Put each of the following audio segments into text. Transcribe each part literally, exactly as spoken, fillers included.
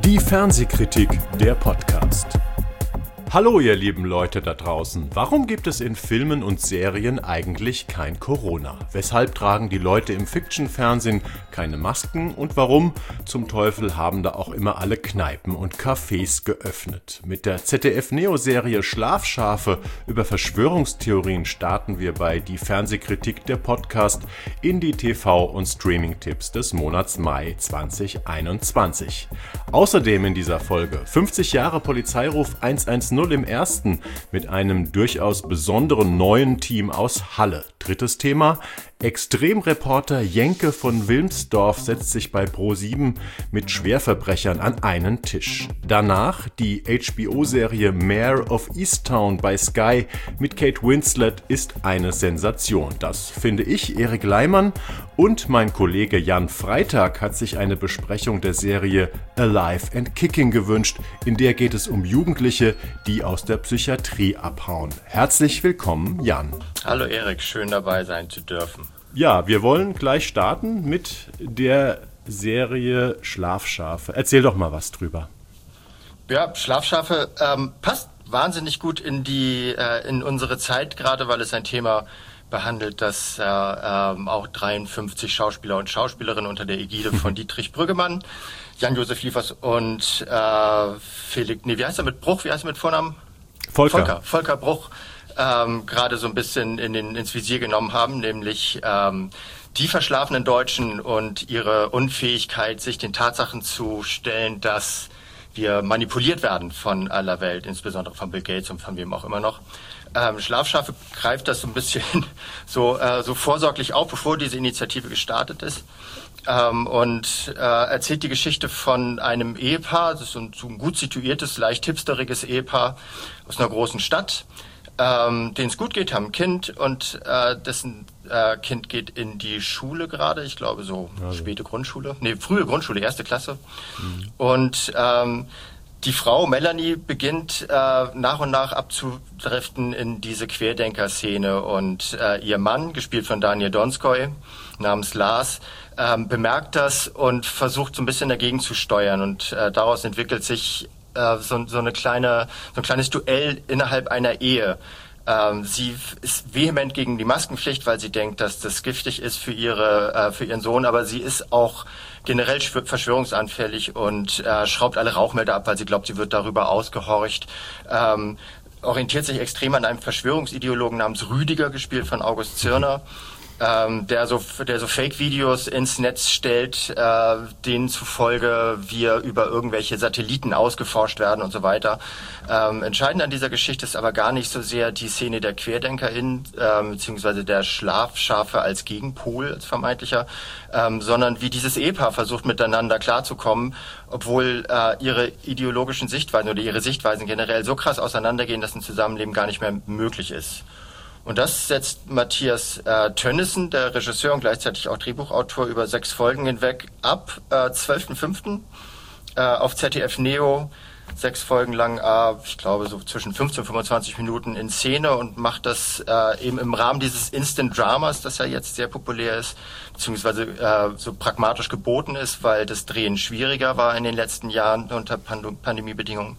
Die Fernsehkritik, der Podcast. Hallo ihr lieben Leute da draußen, warum gibt es in Filmen und Serien eigentlich kein Corona? Weshalb tragen die Leute im Fiction-Fernsehen keine Masken und warum zum Teufel haben da auch immer alle Kneipen und Cafés geöffnet? Mit der Z D F-Neo-Serie Schlafschafe über Verschwörungstheorien starten wir bei Die Fernsehkritik, der Podcast, in die T V- und Streaming-Tipps des Monats Mai zwanzig einundzwanzig. Außerdem in dieser Folge fünfzig Jahre Polizeiruf hundertzehn im ersten mit einem durchaus besonderen neuen Team aus Halle. Drittes Thema: Extremreporter Jenke von Wilmsdorf setzt sich bei ProSieben mit Schwerverbrechern an einen Tisch. Danach die H B O-Serie Mare of Easttown bei Sky mit Kate Winslet ist eine Sensation. Das finde ich, Erik Leimann, und mein Kollege Jan Freitag hat sich eine Besprechung der Serie Alive and Kicking gewünscht. In der geht es um Jugendliche, die aus der Psychiatrie abhauen. Herzlich willkommen, Jan. Hallo Erik, schön dabei sein zu dürfen. Ja, wir wollen gleich starten mit der Serie Schlafschafe. Erzähl doch mal was drüber. Ja, Schlafschafe ähm, passt wahnsinnig gut in die äh, in unsere Zeit, gerade weil es ein Thema behandelt, das äh, ähm, auch dreiundfünfzig Schauspieler und Schauspielerinnen unter der Ägide von Dietrich Brüggemann, Jan-Josef Liefers und äh, Felix, nee, wie heißt er mit Bruch, wie heißt er mit Vornamen? Volker. Volker, Volker Bruch. Ähm, gerade so ein bisschen in den, ins Visier genommen haben, nämlich ähm, die verschlafenen Deutschen und ihre Unfähigkeit, sich den Tatsachen zu stellen, dass wir manipuliert werden von aller Welt, insbesondere von Bill Gates und von wem auch immer noch. Ähm, Schlafschafe greift das so ein bisschen so, äh, so vorsorglich auf, bevor diese Initiative gestartet ist. Ähm, und äh, erzählt die Geschichte von einem Ehepaar, das ist so ein, so ein gut situiertes, leicht hipsteriges Ehepaar aus einer großen Stadt, Ähm, denen es gut geht, haben ein Kind und äh, dessen äh, Kind geht in die Schule gerade, ich glaube so also. späte Grundschule, nee, frühe Grundschule, erste Klasse. Mhm. Und ähm, die Frau Melanie beginnt äh, nach und nach abzudriften in diese Querdenker-Szene und äh, ihr Mann, gespielt von Daniel Donskoy, namens Lars, ähm, bemerkt das und versucht so ein bisschen dagegen zu steuern und äh, daraus entwickelt sich So, so eine kleine, so ein kleines Duell innerhalb einer Ehe. Ähm, sie ist vehement gegen die Maskenpflicht, weil sie denkt, dass das giftig ist für ihre, äh, für ihren Sohn, aber sie ist auch generell verschwörungsanfällig und äh, schraubt alle Rauchmelder ab, weil sie glaubt, sie wird darüber ausgehorcht. Ähm, orientiert sich extrem an einem Verschwörungsideologen namens Rüdiger, gespielt von August Zirner. Ähm, der so der so Fake-Videos ins Netz stellt, äh, denen zufolge wir über irgendwelche Satelliten ausgeforscht werden und so weiter. Ähm, entscheidend an dieser Geschichte ist aber gar nicht so sehr die Szene der QuerdenkerInnen, ähm, beziehungsweise der Schlafschafe als Gegenpol, als vermeintlicher, ähm, sondern wie dieses Ehepaar versucht miteinander klarzukommen, obwohl äh, ihre ideologischen Sichtweisen oder ihre Sichtweisen generell so krass auseinandergehen, dass ein Zusammenleben gar nicht mehr möglich ist. Und das setzt Matthias äh, Tönnissen, der Regisseur und gleichzeitig auch Drehbuchautor, über sechs Folgen hinweg ab, äh, zwölften fünften äh, auf Z D F Neo, sechs Folgen lang, äh, ich glaube so zwischen fünfzehn und fünfundzwanzig Minuten in Szene und macht das äh, eben im Rahmen dieses Instant Dramas, das ja jetzt sehr populär ist, beziehungsweise äh, so pragmatisch geboten ist, weil das Drehen schwieriger war in den letzten Jahren unter Pand- Pandemiebedingungen.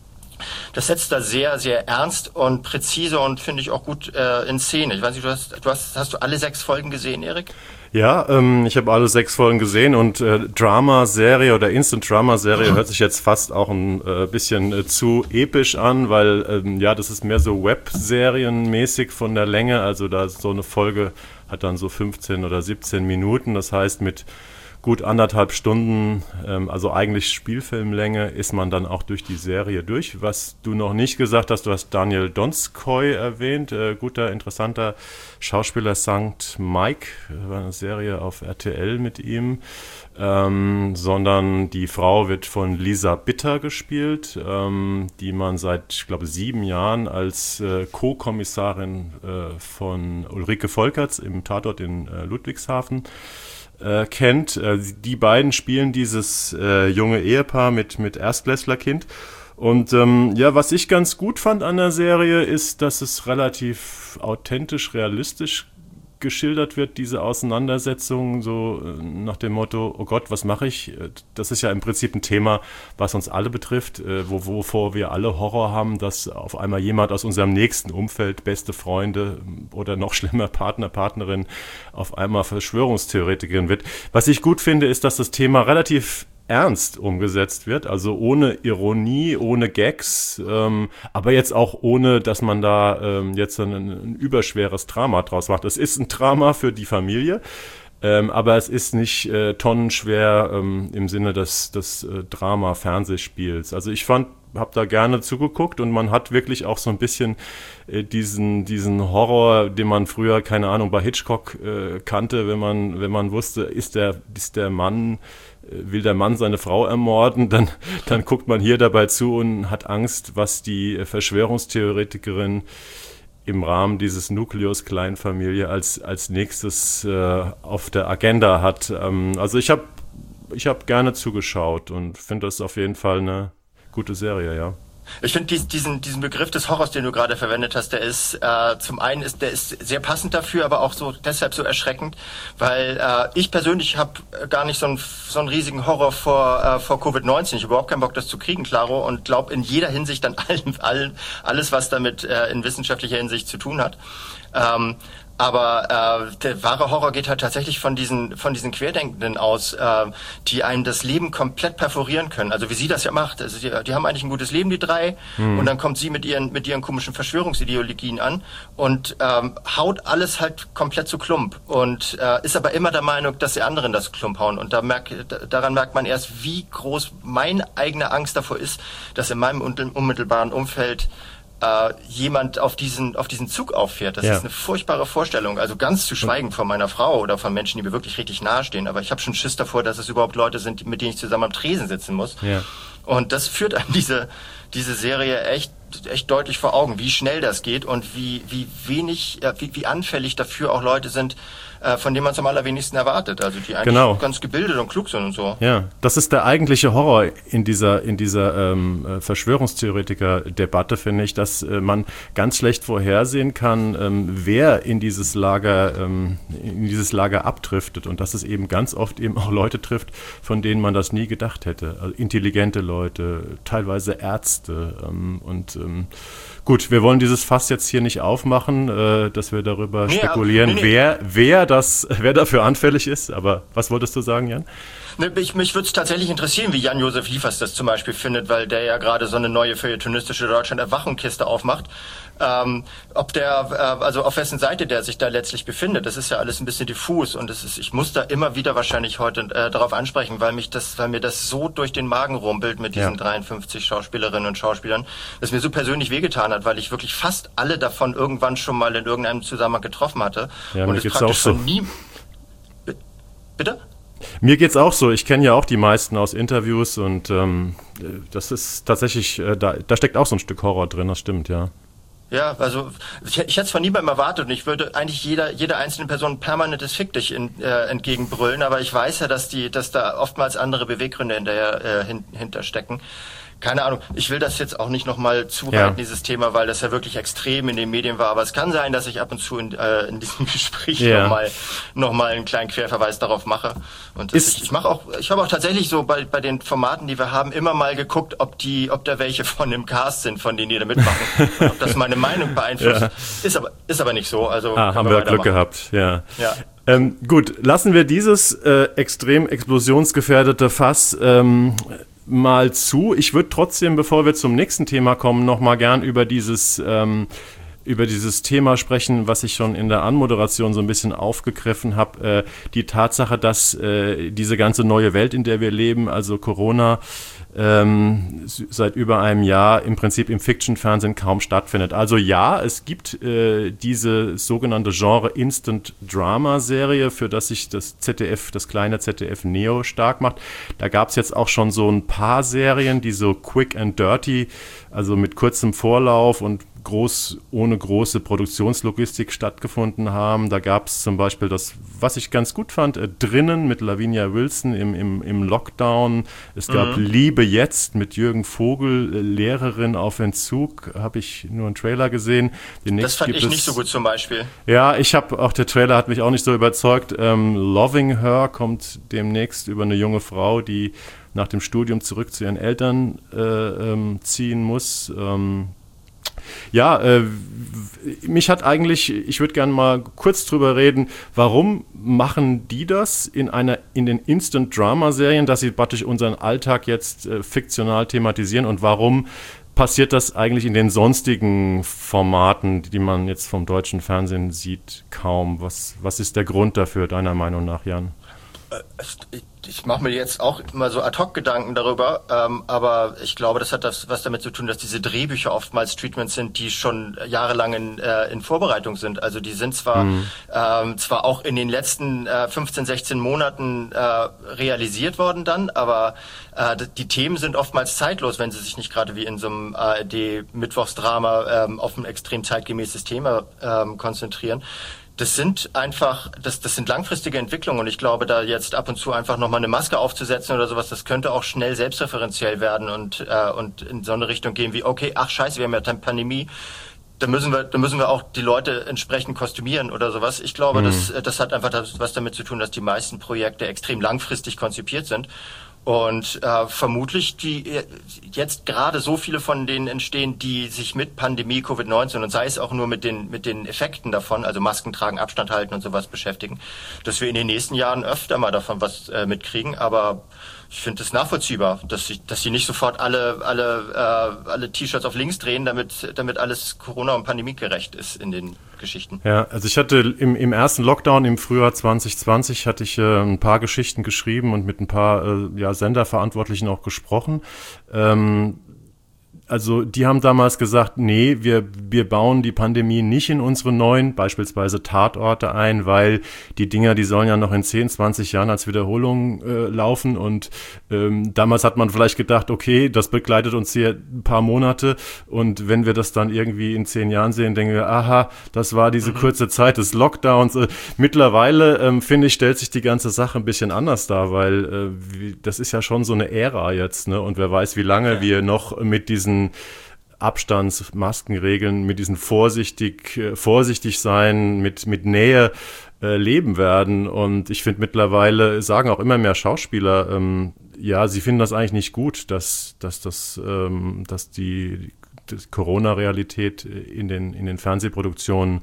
Das setzt da sehr, sehr ernst und präzise und finde ich auch gut äh, in Szene. Ich weiß nicht, du hast, du hast, hast du alle sechs Folgen gesehen, Erik? Ja, ähm, ich habe alle sechs Folgen gesehen und äh, Drama-Serie oder Instant-Drama-Serie hört sich jetzt fast auch ein äh, bisschen äh, zu episch an, weil ähm, ja, das ist mehr so Webserienmäßig von der Länge. Also da so eine Folge hat dann so fünfzehn oder siebzehn Minuten. Das heißt, mit gut anderthalb Stunden, ähm, also eigentlich Spielfilmlänge, ist man dann auch durch die Serie durch. Was du noch nicht gesagt hast, du hast Daniel Donskoy erwähnt, äh, guter, interessanter Schauspieler, Sankt Mike, war eine Serie auf R T L mit ihm, ähm, sondern die Frau wird von Lisa Bitter gespielt, ähm, die man seit, ich glaube, sieben Jahren als äh, Co-Kommissarin äh, von Ulrike Volkerts im Tatort in äh, Ludwigshafen Äh, kennt. Äh, die beiden spielen dieses äh, junge Ehepaar mit, mit Erstklässlerkind. Und ähm, ja, was ich ganz gut fand an der Serie ist, dass es relativ authentisch, realistisch geschildert wird, diese Auseinandersetzung, so nach dem Motto, oh Gott, was mache ich? Das ist ja im Prinzip ein Thema, was uns alle betrifft, wo, wovor wir alle Horror haben, dass auf einmal jemand aus unserem nächsten Umfeld, beste Freunde oder noch schlimmer Partner, Partnerin, auf einmal Verschwörungstheoretikerin wird. Was ich gut finde, ist, dass das Thema relativ ernst umgesetzt wird, also ohne Ironie, ohne Gags, ähm, aber jetzt auch ohne, dass man da ähm, jetzt ein, ein überschweres Drama draus macht. Es ist ein Drama für die Familie, ähm, aber es ist nicht äh, tonnenschwer ähm, im Sinne des, des äh, Drama-Fernsehspiels. Also ich fand, habe da gerne zugeguckt und man hat wirklich auch so ein bisschen äh, diesen, diesen Horror, den man früher, keine Ahnung, bei Hitchcock äh, kannte, wenn man, wenn man wusste, ist der, ist der Mann will der Mann seine Frau ermorden, dann, dann guckt man hier dabei zu und hat Angst, was die Verschwörungstheoretikerin im Rahmen dieses Nukleus Kleinfamilie als, als nächstes äh, auf der Agenda hat. Ähm, also ich habe ich hab gerne zugeschaut und finde das auf jeden Fall eine gute Serie, ja. Ich finde dies, diesen, diesen Begriff des Horrors, den du gerade verwendet hast, der ist äh, zum einen ist der ist sehr passend dafür, aber auch so deshalb so erschreckend, weil äh, ich persönlich habe gar nicht so einen so einen riesigen Horror vor äh, vor Covid neunzehn. Ich habe überhaupt keinen Bock, das zu kriegen, klaro, und glaube in jeder Hinsicht an allen, allen alles, was damit äh, in wissenschaftlicher Hinsicht zu tun hat. Ähm, Aber äh, der wahre Horror geht halt tatsächlich von diesen von diesen Querdenkenden aus, äh, die einem das Leben komplett perforieren können. Also wie sie das ja macht. Also die, die haben eigentlich ein gutes Leben, die drei, hm. und dann kommt sie mit ihren mit ihren komischen Verschwörungsideologien an und ähm, haut alles halt komplett zu Klump und äh, ist aber immer der Meinung, dass die anderen das Klump hauen. Und da merk, daran merkt man erst, wie groß meine eigene Angst davor ist, dass in meinem unmittelbaren Umfeld Uh, jemand auf diesen auf diesen Zug auffährt. Das ja. ist eine furchtbare Vorstellung. Also ganz zu schweigen von meiner Frau oder von Menschen, die mir wirklich richtig nahestehen. Aber ich habe schon Schiss davor, dass es überhaupt Leute sind, mit denen ich zusammen am Tresen sitzen muss. Ja. Und das führt einem diese diese Serie echt echt deutlich vor Augen, wie schnell das geht und wie wie wenig, äh, wie, wie anfällig dafür auch Leute sind, äh, von denen man es am allerwenigsten erwartet. Also die eigentlich genau. ganz gebildet und klug sind und so. Ja, das ist der eigentliche Horror in dieser in dieser ähm, Verschwörungstheoretiker-Debatte, finde ich, dass äh, man ganz schlecht vorhersehen kann, ähm, wer in dieses Lager ähm, in dieses Lager abdriftet und dass es eben ganz oft eben auch Leute trifft, von denen man das nie gedacht hätte. Also intelligente Leute, teilweise Ärzte ähm, und ähm, gut, wir wollen dieses Fass jetzt hier nicht aufmachen, äh, dass wir darüber nee, spekulieren, aber, nee, nee. wer wer das wer dafür anfällig ist. Aber was wolltest du sagen, Jan? Ich, mich würde es tatsächlich interessieren, wie Jan-Josef Liefers das zum Beispiel findet, weil der ja gerade so eine neue feuilletonistische Deutschland-Erwachungskiste aufmacht. Ähm, ob der, äh, also auf wessen Seite der sich da letztlich befindet, das ist ja alles ein bisschen diffus und das ist, ich muss da immer wieder wahrscheinlich heute äh, darauf ansprechen, weil mich das, weil mir das so durch den Magen rumpelt mit diesen ja. dreiundfünfzig Schauspielerinnen und Schauspielern, das mir so persönlich wehgetan hat, weil ich wirklich fast alle davon irgendwann schon mal in irgendeinem Zusammenhang getroffen hatte. Ja, und mir geht's auch so. Nie... B- Bitte? Mir geht's auch so. Ich kenne ja auch die meisten aus Interviews und ähm, das ist tatsächlich, äh, da, da steckt auch so ein Stück Horror drin, das stimmt, ja. Ja, also ich, ich hätte es von niemandem erwartet und ich würde eigentlich jeder jeder einzelnen Person permanentes Fick dich in, äh, entgegenbrüllen, aber ich weiß ja, dass die, dass da oftmals andere Beweggründe hinterher äh, hin, hinterstecken. Keine Ahnung, ich will das jetzt auch nicht nochmal zureiten, ja. dieses Thema, weil das ja wirklich extrem in den Medien war. Aber es kann sein, dass ich ab und zu in, äh, in diesem Gespräch ja. nochmal noch mal einen kleinen Querverweis darauf mache. Und das, ich, ich mache auch, ich habe auch tatsächlich so bei bei den Formaten, die wir haben, immer mal geguckt, ob die, ob da welche von dem Cast sind, von denen die da mitmachen. Und ob das meine Meinung beeinflusst. Ja. Ist aber ist aber nicht so. Also ah, haben wir Glück gehabt, ja. ja. Ähm, gut, lassen wir dieses äh, extrem explosionsgefährdete Fass ähm, mal zu. Ich würde trotzdem, bevor wir zum nächsten Thema kommen, noch mal gern über dieses ähm, über dieses Thema sprechen, was ich schon in der Anmoderation so ein bisschen aufgegriffen habe. Äh, die Tatsache, dass äh, diese ganze neue Welt, in der wir leben, also Corona, ähm, seit über einem Jahr im Prinzip im Fiction-Fernsehen kaum stattfindet. Also ja, es gibt äh, diese sogenannte Genre Instant-Drama-Serie, für das sich das Z D F, das kleine Z D F Neo stark macht. Da gab es jetzt auch schon so ein paar Serien, die so quick and dirty, also mit kurzem Vorlauf und groß, ohne große Produktionslogistik stattgefunden haben. Da gab es zum Beispiel das, was ich ganz gut fand, äh, drinnen mit Lavinia Wilson im, im, im Lockdown. Es gab mhm. Liebe jetzt mit Jürgen Vogel, äh, Lehrerin auf Entzug, habe ich nur einen Trailer gesehen. Das fand ich es, nicht so gut zum Beispiel. Ja, ich habe auch, der Trailer hat mich auch nicht so überzeugt. Ähm, Loving Her kommt demnächst über eine junge Frau, die nach dem Studium zurück zu ihren Eltern äh, ähm, ziehen muss. Ähm, ja, äh, mich hat eigentlich, ich würde gerne mal kurz drüber reden, warum machen die das in einer in den Instant-Drama-Serien, dass sie praktisch unseren Alltag jetzt äh, fiktional thematisieren, und warum passiert das eigentlich in den sonstigen Formaten, die man jetzt vom deutschen Fernsehen sieht, kaum? Was, was ist der Grund dafür, deiner Meinung nach, Jan? Ich, ich mache mir jetzt auch immer so Ad-Hoc-Gedanken darüber, ähm, aber ich glaube, das hat das, was damit zu tun, dass diese Drehbücher oftmals Treatments sind, die schon jahrelang in, äh, in Vorbereitung sind. Also die sind zwar mhm. ähm, zwar auch in den letzten äh, fünfzehn, sechzehn Monaten äh, realisiert worden dann, aber äh, die Themen sind oftmals zeitlos, wenn sie sich nicht gerade wie in so einem A R D-Mittwochsdrama ähm, auf ein extrem zeitgemäßes Thema ähm, konzentrieren. Das sind einfach, das, das sind langfristige Entwicklungen, und ich glaube, da jetzt ab und zu einfach nochmal eine Maske aufzusetzen oder sowas, das könnte auch schnell selbstreferenziell werden und, äh, und in so eine Richtung gehen wie, okay, ach scheiße, wir haben ja eine Pandemie, da müssen wir, da müssen wir auch die Leute entsprechend kostümieren oder sowas. Ich glaube, mhm. das, das hat einfach das, was damit zu tun, dass die meisten Projekte extrem langfristig konzipiert sind. Und äh, vermutlich die jetzt gerade so viele von denen entstehen, die sich mit Pandemie Covid neunzehn und sei es auch nur mit den mit den Effekten davon, also Masken tragen, Abstand halten und sowas beschäftigen, dass wir in den nächsten Jahren öfter mal davon was äh, mitkriegen. Aber ich finde es nachvollziehbar, dass sie, dass sie nicht sofort alle alle äh, alle T-Shirts auf links drehen, damit damit alles Corona- und pandemiegerecht ist in den Geschichten. Ja, also ich hatte im, im ersten Lockdown im Frühjahr zwanzig zwanzig hatte ich äh, ein paar Geschichten geschrieben und mit ein paar äh, ja, Senderverantwortlichen auch gesprochen. Ähm, Also die haben damals gesagt, nee, wir wir bauen die Pandemie nicht in unsere neuen, beispielsweise Tatorte ein, weil die Dinger, die sollen ja noch in zehn, zwanzig Jahren als Wiederholung äh, laufen, und ähm, damals hat man vielleicht gedacht, okay, das begleitet uns hier ein paar Monate, und wenn wir das dann irgendwie in zehn Jahren sehen, denken wir, aha, das war diese mhm. kurze Zeit des Lockdowns. Äh, mittlerweile, ähm, finde ich, stellt sich die ganze Sache ein bisschen anders dar, weil äh, wie, das ist ja schon so eine Ära jetzt, ne? Und wer weiß, wie lange ja. wir noch mit diesen Abstands-, Maskenregeln, mit diesen vorsichtig, äh, vorsichtig sein, mit, mit Nähe äh, leben werden. Und ich finde, mittlerweile sagen auch immer mehr Schauspieler, ähm, ja, sie finden das eigentlich nicht gut, dass, dass, das, ähm, dass die, die Corona-Realität in den, in den Fernsehproduktionen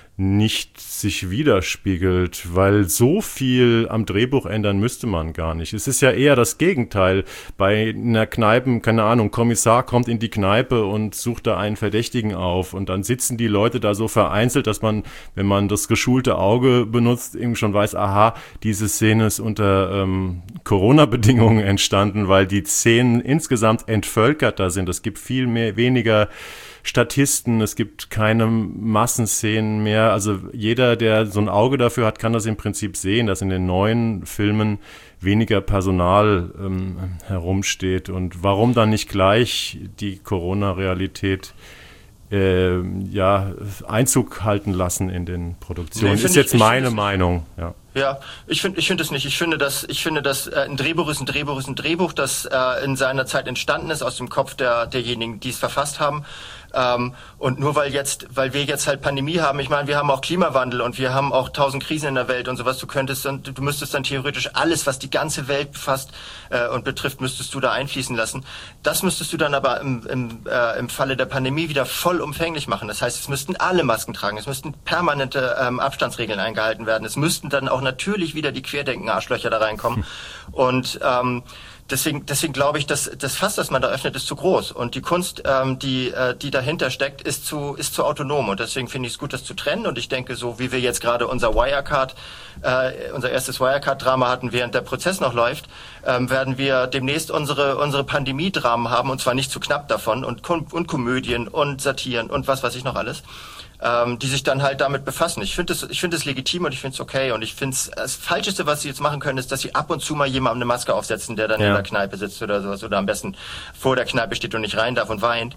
nicht sich widerspiegelt, weil so viel am Drehbuch ändern müsste man gar nicht. Es ist ja eher das Gegenteil. Bei einer Kneipe, keine Ahnung, Kommissar kommt in die Kneipe und sucht da einen Verdächtigen auf, und dann sitzen die Leute da so vereinzelt, dass man, wenn man das geschulte Auge benutzt, eben schon weiß, aha, diese Szene ist unter ähm, Corona-Bedingungen entstanden, weil die Szenen insgesamt entvölkerter sind. Es gibt viel mehr, weniger Statisten, es gibt keine Massenszenen mehr. Also jeder, der so ein Auge dafür hat, kann das im Prinzip sehen, dass in den neuen Filmen weniger Personal ähm, herumsteht. Und warum dann nicht gleich die Corona-Realität äh, ja, Einzug halten lassen in den Produktionen? Nee, ist jetzt ich, meine ich, Meinung, ja. Ja, ich finde ich finde es nicht. Ich finde, dass ich finde, dass äh, ein Drehbuch ist ein Drehbuch ist ein Drehbuch, das äh, in seiner Zeit entstanden ist aus dem Kopf der derjenigen, die es verfasst haben. Ähm, und nur weil jetzt, weil wir jetzt halt Pandemie haben, ich meine, wir haben auch Klimawandel und wir haben auch tausend Krisen in der Welt und sowas. Du könntest dann, du müsstest dann theoretisch alles, was die ganze Welt befasst äh, und betrifft, müsstest du da einfließen lassen. Das müsstest du dann aber im, im, äh, im Falle der Pandemie wieder vollumfänglich machen. Das heißt, es müssten alle Masken tragen, es müssten permanente ähm, Abstandsregeln eingehalten werden, es müssten dann auch natürlich wieder die Querdenken-Arschlöcher da reinkommen. Und ähm, Deswegen, deswegen glaube ich, dass das Fass, das man da öffnet, ist zu groß, und die Kunst, ähm, die, äh, die dahinter steckt, ist zu, ist zu autonom, und deswegen finde ich es gut, das zu trennen. Und ich denke, so wie wir jetzt gerade unser Wirecard, äh, unser erstes Wirecard-Drama hatten, während der Prozess noch läuft, ähm, werden wir demnächst unsere unsere Pandemie-Dramen haben, und zwar nicht zu knapp davon, und Kom- und Komödien und Satiren und was weiß ich noch alles, ähm, die sich dann halt damit befassen. Ich finde es, ich finde es legitim und ich finde es okay, und ich finde es, das Falscheste, was sie jetzt machen können, ist, dass sie ab und zu mal jemandem eine Maske aufsetzen, der dann ja. in der Kneipe sitzt oder sowas, oder am besten vor der Kneipe steht und nicht rein darf und weint.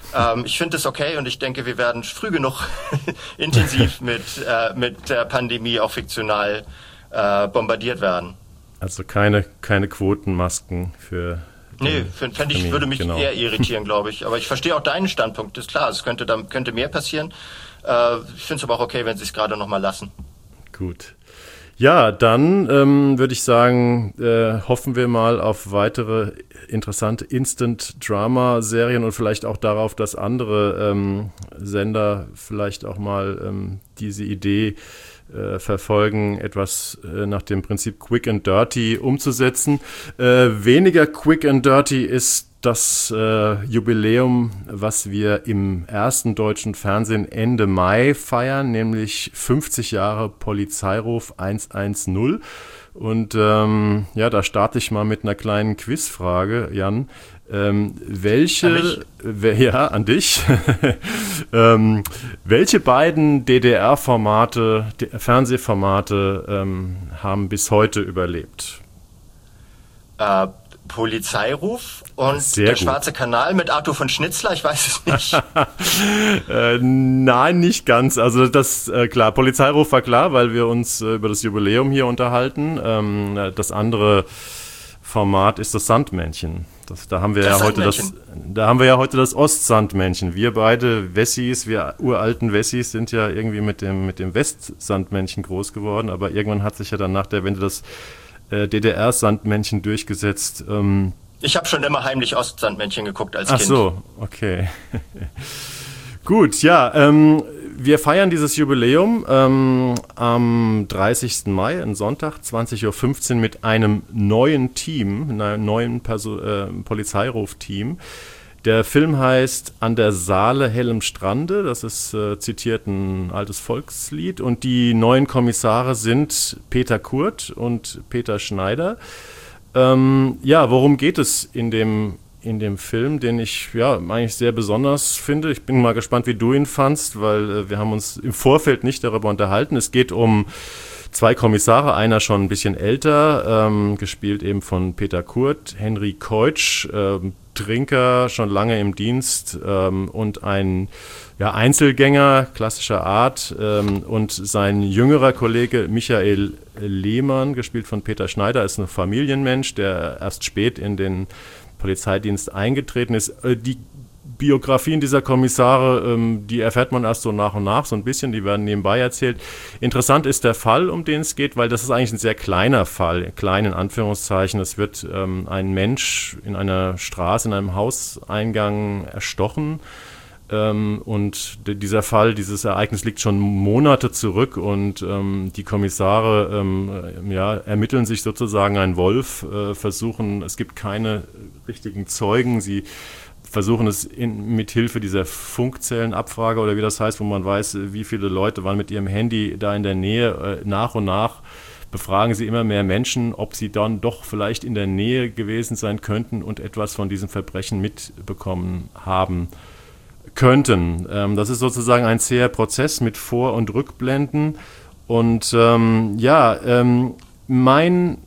Ähm, ich finde es okay und ich denke, wir werden früh genug intensiv mit, äh, mit der Pandemie auch fiktional äh, bombardiert werden. Also keine, keine Quotenmasken für... Nee, fände ich, würde mich genau. eher irritieren, glaube ich. Aber ich verstehe auch deinen Standpunkt, ist klar, es könnte, da könnte mehr passieren. Äh, ich finde es aber auch okay, wenn sie es gerade noch mal lassen. Gut. Ja, dann ähm, würde ich sagen, äh, hoffen wir mal auf weitere interessante Instant-Drama-Serien und vielleicht auch darauf, dass andere ähm, Sender vielleicht auch mal ähm, diese Idee äh, verfolgen, etwas äh, nach dem Prinzip Quick and Dirty umzusetzen. Äh, weniger Quick and Dirty ist das äh, Jubiläum, was wir im ersten deutschen Fernsehen Ende Mai feiern, nämlich fünfzig Jahre Polizeiruf hundertzehn. Und ähm, ja, da starte ich mal mit einer kleinen Quizfrage, Jan. Ähm, welche, an we, ja, an dich, ähm, welche beiden D D R-Formate, Fernsehformate ähm, haben bis heute überlebt? Äh, Polizeiruf und Sehr der gut. Schwarze Kanal mit Arthur von Schnitzler, ich weiß es nicht. äh, nein, nicht ganz. Also das, äh, klar, Polizeiruf war klar, weil wir uns äh, über das Jubiläum hier unterhalten. Ähm, das andere Format ist das Sandmännchen. Das, da haben wir das ja heute das, da haben wir ja heute das Ostsandmännchen. Wir beide Wessis, wir uralten Wessis sind ja irgendwie mit dem, mit dem Westsandmännchen groß geworden, aber irgendwann hat sich ja dann nach der Wende das äh, D D R-Sandmännchen durchgesetzt. Ähm, ich habe schon immer heimlich Ostsandmännchen geguckt als Ach Kind. Ach so, okay. Gut, ja, ähm, wir feiern dieses Jubiläum ähm, am dreißigsten Mai, ein Sonntag, zwanzig Uhr fünfzehn mit einem neuen Team, einem neuen Perso- äh, Polizeiruf-Team. Der Film heißt An der Saale hellem Strande, das ist äh, zitiert ein altes Volkslied, und die neuen Kommissare sind Peter Kurt und Peter Schneider. Ähm, ja, worum geht es in dem in dem Film, den ich ja eigentlich sehr besonders finde. Ich bin mal gespannt, wie du ihn fandst, weil äh, wir haben uns im Vorfeld nicht darüber unterhalten. Es geht um zwei Kommissare, einer schon ein bisschen älter, ähm, gespielt eben von Peter Kurt, Henry Keutsch, ähm, Trinker, schon lange im Dienst, ähm, und ein ja, Einzelgänger klassischer Art, ähm, und sein jüngerer Kollege Michael Lehmann, gespielt von Peter Schneider, ist ein Familienmensch, der erst spät in den Polizeidienst eingetreten ist. Die Biografien dieser Kommissare, die erfährt man erst so nach und nach, so ein bisschen, die werden nebenbei erzählt. Interessant ist der Fall, um den es geht, weil das ist eigentlich ein sehr kleiner Fall, klein in Anführungszeichen. Es wird ähm, ein Mensch in einer Straße, in einem Hauseingang erstochen. Ähm, und d- dieser Fall, dieses Ereignis liegt schon Monate zurück und ähm, die Kommissare ähm, ja, ermitteln sich sozusagen einen Wolf, äh, versuchen, es gibt keine richtigen Zeugen, sie versuchen es in, mit Hilfe dieser Funkzellenabfrage oder wie das heißt, wo man weiß, wie viele Leute waren mit ihrem Handy da in der Nähe, äh, nach und nach befragen sie immer mehr Menschen, ob sie dann doch vielleicht in der Nähe gewesen sein könnten und etwas von diesem Verbrechen mitbekommen haben könnten. Ähm, das ist sozusagen ein zäher Prozess mit Vor- und Rückblenden. Und ähm, ja, ähm, mein,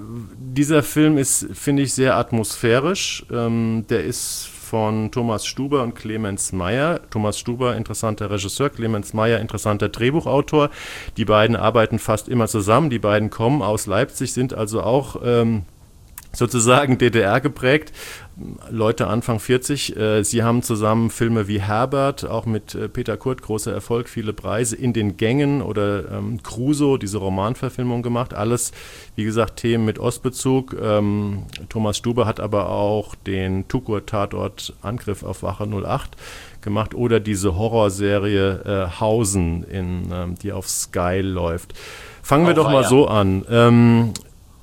dieser Film ist, finde ich, sehr atmosphärisch. Ähm, der ist von Thomas Stuber und Clemens Meyer. Thomas Stuber, interessanter Regisseur, Clemens Meyer, interessanter Drehbuchautor. Die beiden arbeiten fast immer zusammen. Die beiden kommen aus Leipzig, sind also auch ähm, sozusagen D D R geprägt, Leute Anfang vierzig. Äh, sie haben zusammen Filme wie Herbert, auch mit äh, Peter Kurt, großer Erfolg, viele Preise, In den Gängen oder ähm, Crusoe, diese Romanverfilmung gemacht. Alles, wie gesagt, Themen mit Ostbezug. Ähm, Thomas Stuber hat aber auch den Tukur-Tatort Angriff auf Wache null acht gemacht oder diese Horrorserie äh, Hausen, in, ähm, die auf Sky läuft. Fangen wir oh, doch mal ja. so an. Ähm,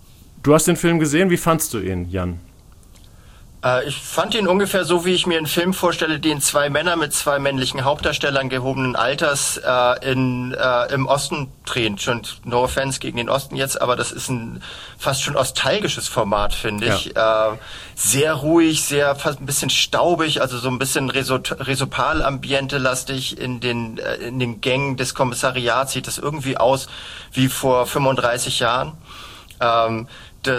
Du hast den Film gesehen, wie fandst du ihn, Jan? Äh, ich fand ihn ungefähr so, wie ich mir einen Film vorstelle, den zwei Männer mit zwei männlichen Hauptdarstellern gehobenen Alters äh, in, äh, im Osten drehen. Schon no offense gegen den Osten jetzt, aber das ist ein fast schon nostalgisches Format, finde ich. Ja. Äh, sehr ruhig, sehr fast ein bisschen staubig, also so ein bisschen Resopal-Ambiente-lastig in den, äh, in den Gängen des Kommissariats sieht das irgendwie aus wie vor fünfunddreißig Jahren. Ähm, Das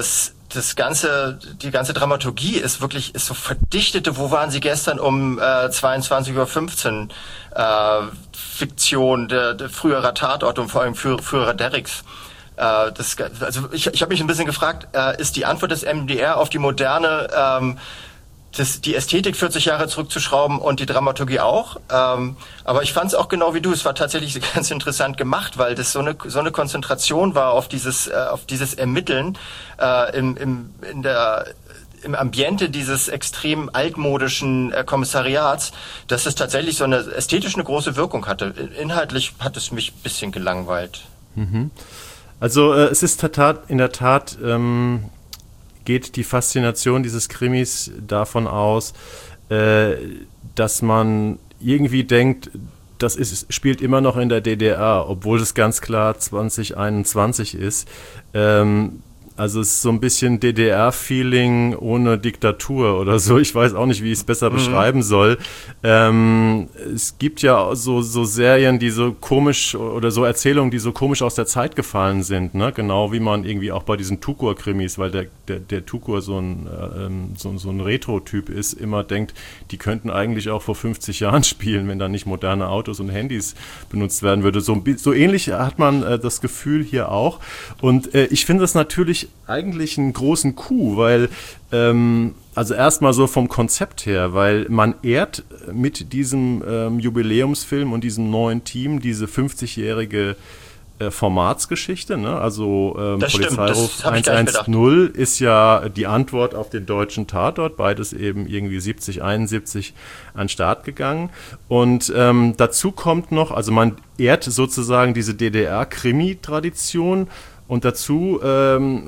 das ganze, die ganze Dramaturgie ist wirklich, ist so verdichtete, wo waren Sie gestern um äh, zweiundzwanzig Uhr fünfzehn, äh, Fiktion, der, der früherer Tatort und vor allem frü früherer Derricks. Äh, das, also ich, ich habe mich ein bisschen gefragt, äh, ist die Antwort des M D R auf die moderne, ähm, das, die Ästhetik vierzig Jahre zurückzuschrauben und die Dramaturgie auch. Ähm, aber ich fand es auch genau wie du. Es war tatsächlich ganz interessant gemacht, weil das so eine so eine Konzentration war auf dieses äh, auf dieses Ermitteln äh, im, im in der im Ambiente dieses extrem altmodischen äh, Kommissariats, dass es tatsächlich so eine ästhetisch eine große Wirkung hatte. Inhaltlich hat es mich ein bisschen gelangweilt. Mhm. Also äh, es ist in der Tat ähm geht die Faszination dieses Krimis davon aus, äh, dass man irgendwie denkt, das ist, spielt immer noch in der D D R, obwohl es ganz klar zwanzig einundzwanzig ist. Ähm, also es ist so ein bisschen D D R-Feeling ohne Diktatur oder so. Ich weiß auch nicht, wie ich es besser mhm. beschreiben soll. Ähm, es gibt ja so, so Serien, die so komisch oder so Erzählungen, die so komisch aus der Zeit gefallen sind. Ne? Genau wie man irgendwie auch bei diesen Tukur-Krimis, weil der, der, der Tukur so ein, ähm, so, so ein Retro-Typ ist, immer denkt, die könnten eigentlich auch vor fünfzig Jahren spielen, wenn da nicht moderne Autos und Handys benutzt werden würde. So, so ähnlich hat man äh, das Gefühl hier auch. Und äh, ich finde das natürlich eigentlich einen großen Coup, weil, ähm, also erstmal so vom Konzept her, weil man ehrt mit diesem ähm, Jubiläumsfilm und diesem neuen Team diese fünfzigjährige äh, Formatsgeschichte, ne? Also ähm, Polizeiruf hundertzehn ist ja die Antwort auf den deutschen Tatort, beides eben irgendwie siebzig, einundsiebzig an den Start gegangen. Und ähm, dazu kommt noch, also man ehrt sozusagen diese D D R-Krimi-Tradition. Und dazu ähm,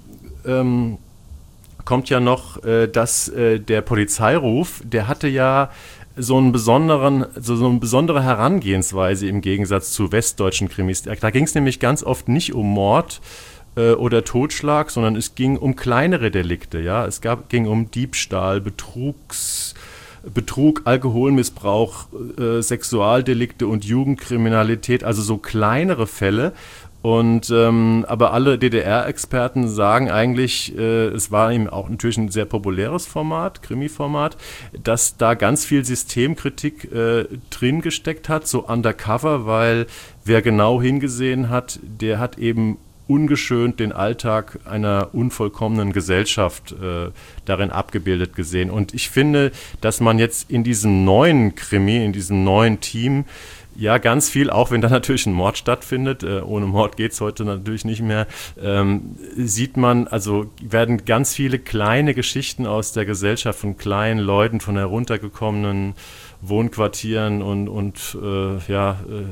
ähm, kommt ja noch, äh, dass äh, der Polizeiruf, der hatte ja so einen besonderen, so, so eine besondere Herangehensweise im Gegensatz zu westdeutschen Krimis. Da ging es nämlich ganz oft nicht um Mord äh, oder Totschlag, sondern es ging um kleinere Delikte. Ja, es gab, ging um Diebstahl, Betrugs Betrug, Alkoholmissbrauch, äh, Sexualdelikte und Jugendkriminalität, also so kleinere Fälle. Und ähm, aber alle D D R-Experten sagen eigentlich, äh, es war eben auch natürlich ein sehr populäres Format, Krimi-Format, dass da ganz viel Systemkritik äh, drin gesteckt hat, so undercover, weil wer genau hingesehen hat, der hat eben ungeschönt den Alltag einer unvollkommenen Gesellschaft äh, darin abgebildet gesehen. Und ich finde, dass man jetzt in diesem neuen Krimi, in diesem neuen Team, ja, ganz viel, auch wenn da natürlich ein Mord stattfindet, äh, ohne Mord geht's heute natürlich nicht mehr, ähm, sieht man, also werden ganz viele kleine Geschichten aus der Gesellschaft von kleinen Leuten, von heruntergekommenen Wohnquartieren und, und äh, ja, äh,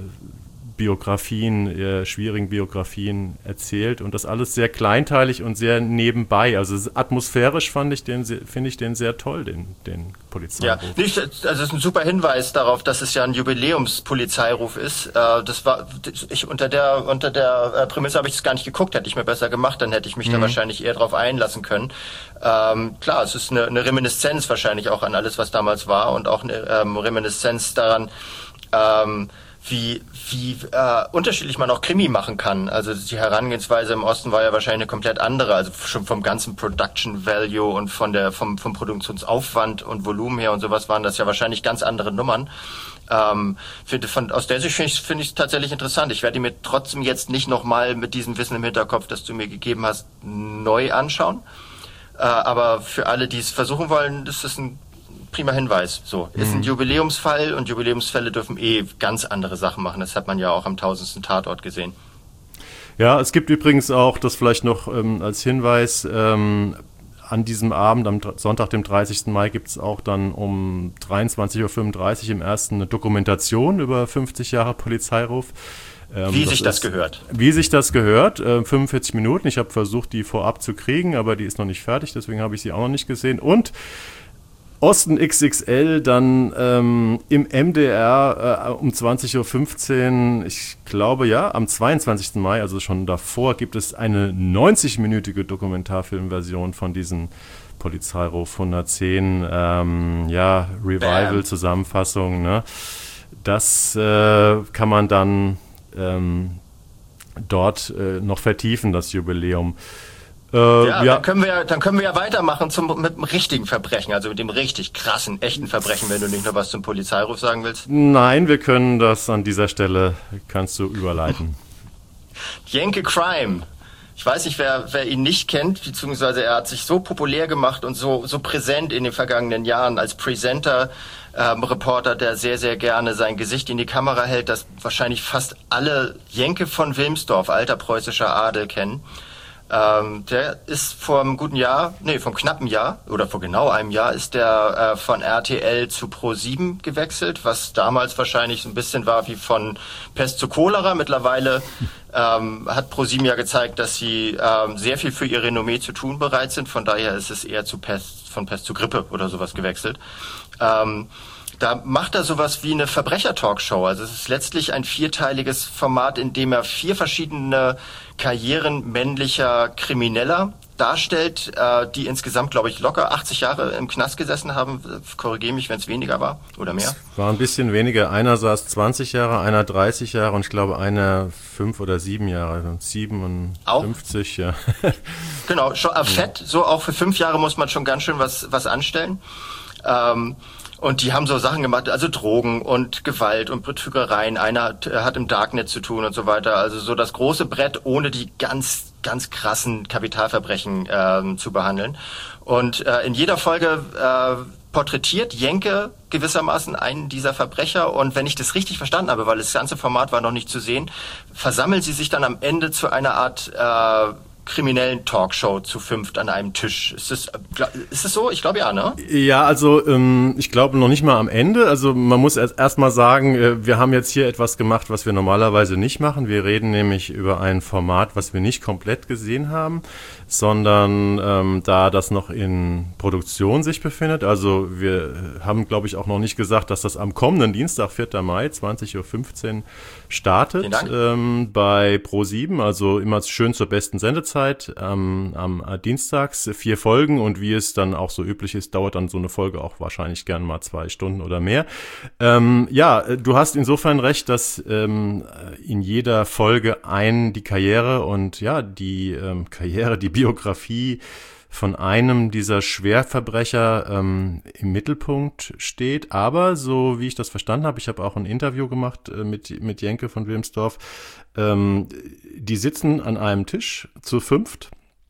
Biografien, äh, schwierigen Biografien erzählt und das alles sehr kleinteilig und sehr nebenbei. Also atmosphärisch fand ich den, finde ich den sehr toll, den, den Polizeiruf. Ja, nicht, also es ist ein super Hinweis darauf, dass es ja ein Jubiläumspolizeiruf ist. Äh, das war, ich unter der unter der Prämisse habe ich es gar nicht geguckt, hätte ich mir besser gemacht, dann hätte ich mich mhm. da wahrscheinlich eher drauf einlassen können. Ähm, klar, es ist eine, eine Reminiszenz wahrscheinlich auch an alles, was damals war und auch eine ähm, Reminiszenz daran, ähm, wie wie äh, unterschiedlich man auch Krimi machen kann. Also die Herangehensweise im Osten war ja wahrscheinlich eine komplett andere, also schon vom ganzen Production Value und von der vom vom Produktionsaufwand und Volumen her und sowas waren das ja wahrscheinlich ganz andere Nummern. Ähm, finde von aus der Sicht finde ich finde ich es tatsächlich interessant. Ich werde mir trotzdem jetzt nicht nochmal mit diesem Wissen im Hinterkopf, das du mir gegeben hast, neu anschauen. Äh, aber für alle, die es versuchen wollen, ist es ein prima Hinweis. So, ist ein Jubiläumsfall und Jubiläumsfälle dürfen eh ganz andere Sachen machen. Das hat man ja auch am tausendsten Tatort gesehen. Ja, es gibt übrigens auch, das vielleicht noch ähm, als Hinweis, ähm, an diesem Abend, am Sonntag, dem dreißigsten Mai, gibt es auch dann um dreiundzwanzig Uhr fünfunddreißig im ersten eine Dokumentation über fünfzig Jahre Polizeiruf. Ähm, wie das sich das ist, gehört. Wie sich das gehört, äh, fünfundvierzig Minuten. Ich habe versucht, die vorab zu kriegen, aber die ist noch nicht fertig, deswegen habe ich sie auch noch nicht gesehen. Und Osten X X L dann ähm, im M D R äh, um zwanzig Uhr fünfzehn, ich glaube ja, am zweiundzwanzigsten Mai, also schon davor, gibt es eine neunzig-minütige Dokumentarfilmversion von diesem Polizeiruf hundertzehn, ähm, ja, Revival-Zusammenfassung, ne? Das äh, kann man dann ähm, dort äh, noch vertiefen, das Jubiläum. Äh, ja, ja. Dann können wir ja, dann können wir ja weitermachen zum, mit dem richtigen Verbrechen, also mit dem richtig krassen, echten Verbrechen, wenn du nicht nur was zum Polizeiruf sagen willst. Nein, wir können das an dieser Stelle, kannst du überleiten. Jenke Crime. Ich weiß nicht, wer, wer ihn nicht kennt, beziehungsweise er hat sich so populär gemacht und so, so präsent in den vergangenen Jahren als Presenter, ähm, Reporter, der sehr, sehr gerne sein Gesicht in die Kamera hält, dass wahrscheinlich fast alle Jenke von Wilmsdorf, alter preußischer Adel, kennen. Ähm, der ist vor einem guten Jahr, nee, vor einem knappen Jahr oder vor genau einem Jahr ist der äh, von R T L zu Pro sieben gewechselt, was damals wahrscheinlich so ein bisschen war wie von Pest zu Cholera. Mittlerweile ähm, hat Pro sieben ja gezeigt, dass sie ähm, sehr viel für ihr Renommee zu tun bereit sind. Von daher ist es eher zu Pest, von Pest zu Grippe oder sowas gewechselt. Ähm, Da macht er sowas wie eine Verbrecher-Talkshow. Also es ist letztlich ein vierteiliges Format, in dem er vier verschiedene Karrieren männlicher Krimineller darstellt, äh, die insgesamt, glaube ich, locker achtzig Jahre im Knast gesessen haben. Korrigiere mich, wenn es weniger war oder mehr. Es war ein bisschen weniger. Einer saß zwanzig Jahre, einer dreißig Jahre und ich glaube einer fünf oder sieben Jahre. siebenundfünfzig, ja. Genau, schon äh, fett. So auch für fünf Jahre muss man schon ganz schön was, was anstellen. Ähm, Und die haben so Sachen gemacht, also Drogen und Gewalt und Betrügereien. Einer hat, hat im Darknet zu tun und so weiter. Also so das große Brett, ohne die ganz, ganz krassen Kapitalverbrechen ähm, zu behandeln. Und äh, in jeder Folge äh, porträtiert Jenke gewissermaßen einen dieser Verbrecher. Und wenn ich das richtig verstanden habe, weil das ganze Format war noch nicht zu sehen, versammeln sie sich dann am Ende zu einer Art äh, kriminellen Talkshow zu fünft an einem Tisch. Ist das, ist das so? Ich glaube ja, ne? Ja, also ähm, ich glaube noch nicht mal am Ende. Also man muss erst erst mal sagen, äh, wir haben jetzt hier etwas gemacht, was wir normalerweise nicht machen. Wir reden nämlich über ein Format, was wir nicht komplett gesehen haben, sondern ähm, da das noch in Produktion sich befindet. Also wir haben, glaube ich, auch noch nicht gesagt, dass das am kommenden Dienstag, vierten Mai, zwanzig Uhr fünfzehn startet ähm, bei Pro sieben. Also immer schön zur besten Sendezeit. Ähm, am Dienstags vier Folgen und wie es dann auch so üblich ist, dauert dann so eine Folge auch wahrscheinlich gern mal zwei Stunden oder mehr. Ähm, ja, du hast insofern recht, dass ähm, in jeder Folge ein die Karriere und ja, die ähm, Karriere, die Biografie von einem dieser Schwerverbrecher ähm, im Mittelpunkt steht. Aber so wie ich das verstanden habe, ich habe auch ein Interview gemacht äh, mit, mit Jenke von Wilmsdorf, ähm, die sitzen an einem Tisch zu fünft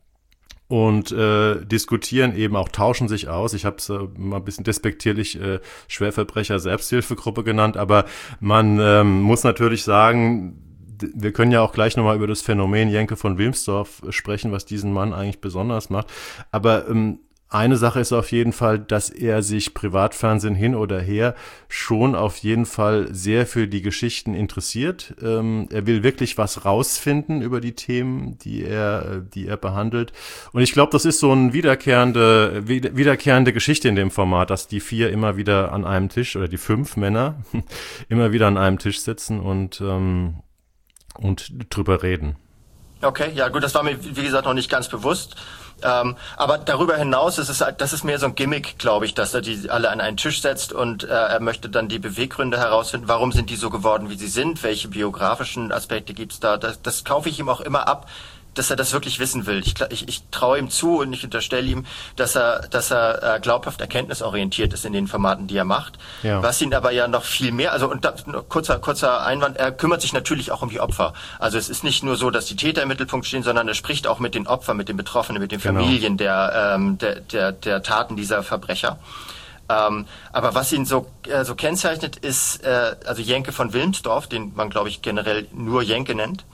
und äh, diskutieren eben auch, tauschen sich aus. Ich habe es äh, mal ein bisschen despektierlich äh, Schwerverbrecher Selbsthilfegruppe genannt, aber man ähm, muss natürlich sagen, wir können ja auch gleich nochmal über das Phänomen Jenke von Wilmsdorf sprechen, was diesen Mann eigentlich besonders macht. Aber ähm, eine Sache ist auf jeden Fall, dass er sich Privatfernsehen hin oder her schon auf jeden Fall sehr für die Geschichten interessiert. Ähm, er will wirklich was rausfinden über die Themen, die er, die er behandelt. Und ich glaube, das ist so eine wiederkehrende, wiederkehrende Geschichte in dem Format, dass die vier immer wieder an einem Tisch oder die fünf Männer immer wieder an einem Tisch sitzen und ähm, und drüber reden. Okay, ja gut, das war mir, wie gesagt, noch nicht ganz bewusst. Ähm, aber darüber hinaus ist es halt, das ist mehr so ein Gimmick, glaube ich, dass er die alle an einen Tisch setzt und äh, er möchte dann die Beweggründe herausfinden, warum sind die so geworden, wie sie sind, welche biografischen Aspekte gibt's da. Das, das kaufe ich ihm auch immer ab, dass er das wirklich wissen will. Ich, ich, ich traue ihm zu und ich unterstelle ihm, dass er, dass er äh, glaubhaft erkenntnisorientiert ist in den Formaten, die er macht. Ja. Was ihn aber ja noch viel mehr, also und da, kurzer, kurzer Einwand, er kümmert sich natürlich auch um die Opfer. Also es ist nicht nur so, dass die Täter im Mittelpunkt stehen, sondern er spricht auch mit den Opfern, mit den Betroffenen, mit den Familien genau. der, ähm, der, der, der Taten dieser Verbrecher. Ähm, aber was ihn so, äh, so kennzeichnet, ist, äh, also Jenke von Wilmsdorf, den man, glaube ich, generell nur Jenke nennt,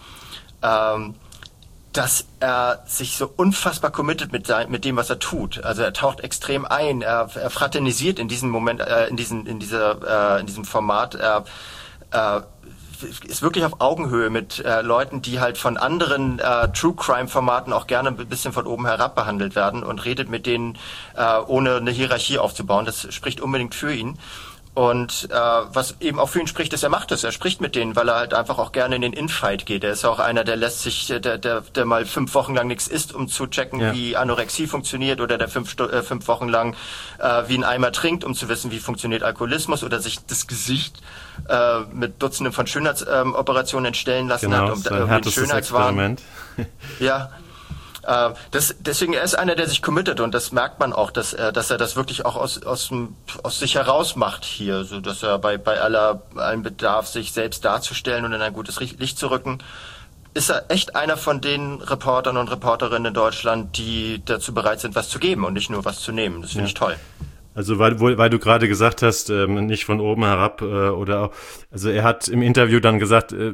ähm, dass er sich so unfassbar committet mit sein, mit dem, was er tut. Also er taucht extrem ein, er, er fraternisiert in diesem Moment, äh, in diesem, in dieser, äh, in diesem Format, er äh, ist wirklich auf Augenhöhe mit äh, Leuten, die halt von anderen äh, True Crime Formaten auch gerne ein bisschen von oben herab behandelt werden und redet mit denen, äh, ohne eine Hierarchie aufzubauen. Das spricht unbedingt für ihn. Und äh, was eben auch für ihn spricht, ist, er macht es. Er spricht mit denen, weil er halt einfach auch gerne in den Infight geht. Er ist auch einer, der lässt sich, der, der, der mal fünf Wochen lang nichts isst, um zu checken, ja. wie Anorexie funktioniert, oder der fünf, äh, fünf Wochen lang äh, wie ein Eimer trinkt, um zu wissen, wie funktioniert Alkoholismus, oder sich das Gesicht äh, mit Dutzenden von Schönheitsoperationen ähm, entstellen lassen genau, hat, um, um den Schönheitswahn. Ja. Äh, das, deswegen, er ist einer, der sich committet und das merkt man auch, dass er, dass er das wirklich auch aus, aus, aus sich heraus macht hier, so dass er bei, bei aller, allem Bedarf, sich selbst darzustellen und in ein gutes Licht zu rücken, ist er echt einer von den Reportern und Reporterinnen in Deutschland, die dazu bereit sind, was zu geben und nicht nur was zu nehmen. Das finde ja. ich toll. Also weil, weil du gerade gesagt hast, ähm, nicht von oben herab äh, oder auch, also er hat im Interview dann gesagt, äh,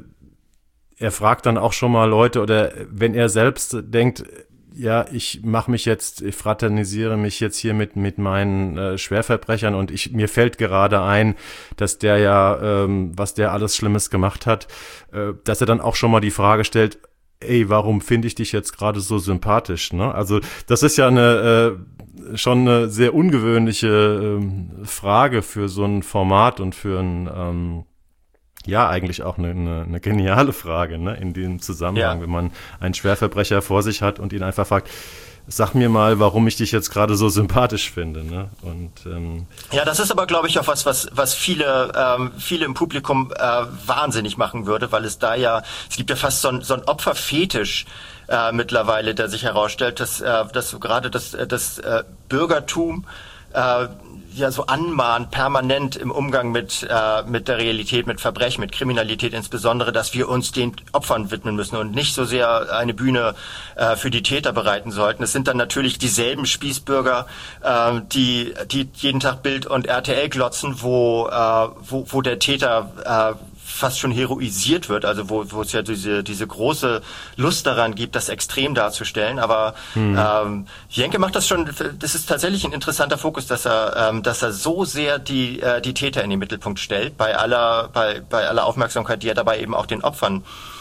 er fragt dann auch schon mal Leute oder wenn er selbst denkt, ja, ich mache mich jetzt, ich fraternisiere mich jetzt hier mit mit meinen äh, Schwerverbrechern und ich mir fällt gerade ein, dass der ja, ähm, was der alles Schlimmes gemacht hat, äh, dass er dann auch schon mal die Frage stellt, ey, warum finde ich dich jetzt gerade so sympathisch, ne? Also das ist ja eine äh, schon eine sehr ungewöhnliche ähm, Frage für so ein Format und für ein ähm, ja, eigentlich auch eine, eine, eine geniale Frage, ne, in dem Zusammenhang, ja. wenn man einen Schwerverbrecher vor sich hat und ihn einfach fragt, sag mir mal, warum ich dich jetzt gerade so sympathisch finde, ne? Und ähm, ja, das ist aber, glaube ich, auch was, was, was viele, ähm, viele im Publikum äh, wahnsinnig machen würde, weil es da ja, es gibt ja fast so ein, so ein Opferfetisch äh, mittlerweile, der sich herausstellt, dass, äh, dass so gerade das, das äh, Bürgertum äh, ja so anmahnt, permanent im Umgang mit äh, mit der Realität, mit Verbrechen, mit Kriminalität insbesondere, dass wir uns den Opfern widmen müssen und nicht so sehr eine Bühne äh, für die Täter bereiten sollten. Es sind dann natürlich dieselben Spießbürger, äh, die die jeden Tag Bild und R T L glotzen, wo äh, wo, wo der Täter äh, fast schon heroisiert wird, also wo, wo es ja diese diese große Lust daran gibt, das extrem darzustellen. Aber hm. ähm, Jenke macht das schon. Das ist tatsächlich ein interessanter Fokus, dass er ähm, dass er so sehr die äh, die Täter in den Mittelpunkt stellt, bei aller bei bei aller Aufmerksamkeit, die er dabei eben auch den Opfern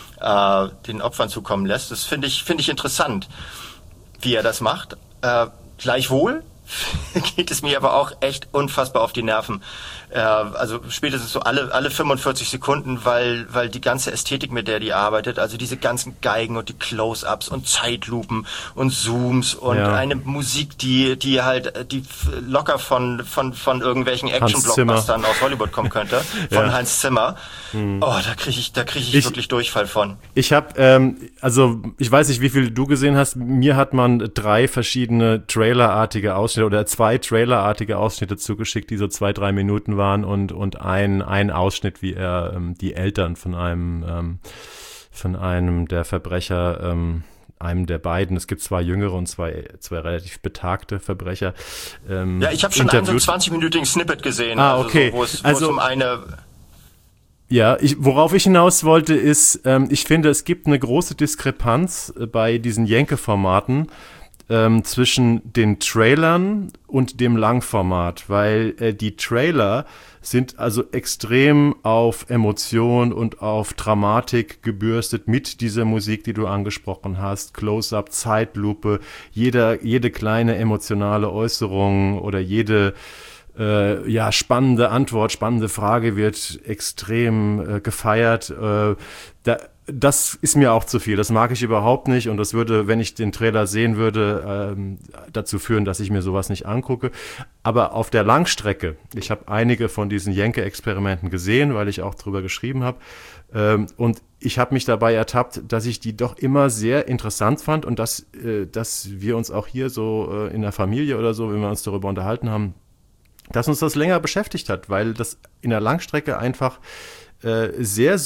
äh, den Opfern zukommen lässt. Das finde ich finde ich interessant, wie er das macht. Äh, gleichwohl geht es mir aber auch echt unfassbar auf die Nerven. Äh, also spätestens so alle alle fünfundvierzig Sekunden, weil weil die ganze Ästhetik, mit der die arbeitet, also diese ganzen Geigen und die Close-ups und Zeitlupen und Zooms und ja. eine Musik, die die halt die locker von von von irgendwelchen Action-Blockbustern aus Hollywood kommen könnte, von ja. Hans Zimmer. Hm. Oh, da kriege ich da kriege ich, ich wirklich Durchfall von. Ich habe ähm, also ich weiß nicht, wie viel du gesehen hast. Mir hat man drei verschiedene Trailerartige Ausschnitte oder zwei Trailerartige Ausschnitte zugeschickt, die so zwei, drei Minuten waren und und ein ein Ausschnitt, wie er ähm, die Eltern von einem ähm, von einem der Verbrecher, ähm, einem der beiden, es gibt zwei jüngere und zwei zwei relativ betagte Verbrecher. Ähm, ja, ich habe schon einen so zwanzig-minütigen Snippet gesehen, ah, okay. also so, wo es, wo also, es um eine Ja, ich, worauf ich hinaus wollte, ist, ähm, ich finde, es gibt eine große Diskrepanz bei diesen Jenke-Formaten ähm, zwischen den Trailern und dem Langformat, weil äh, die Trailer sind also extrem auf Emotion und auf Dramatik gebürstet mit dieser Musik, die du angesprochen hast, Close-up, Zeitlupe, jeder, jede kleine emotionale Äußerung oder jede Äh, ja, spannende Antwort, spannende Frage wird extrem äh, gefeiert. Äh, da, das ist mir auch zu viel. Das mag ich überhaupt nicht und das würde, wenn ich den Trailer sehen würde, ähm, dazu führen, dass ich mir sowas nicht angucke. Aber auf der Langstrecke, ich habe einige von diesen Jenke-Experimenten gesehen, weil ich auch drüber geschrieben habe. Ähm, und ich habe mich dabei ertappt, dass ich die doch immer sehr interessant fand und dass, äh, dass wir uns auch hier so äh, in der Familie oder so, wenn wir uns darüber unterhalten haben, dass uns das länger beschäftigt hat, weil das in der Langstrecke einfach äh, sehr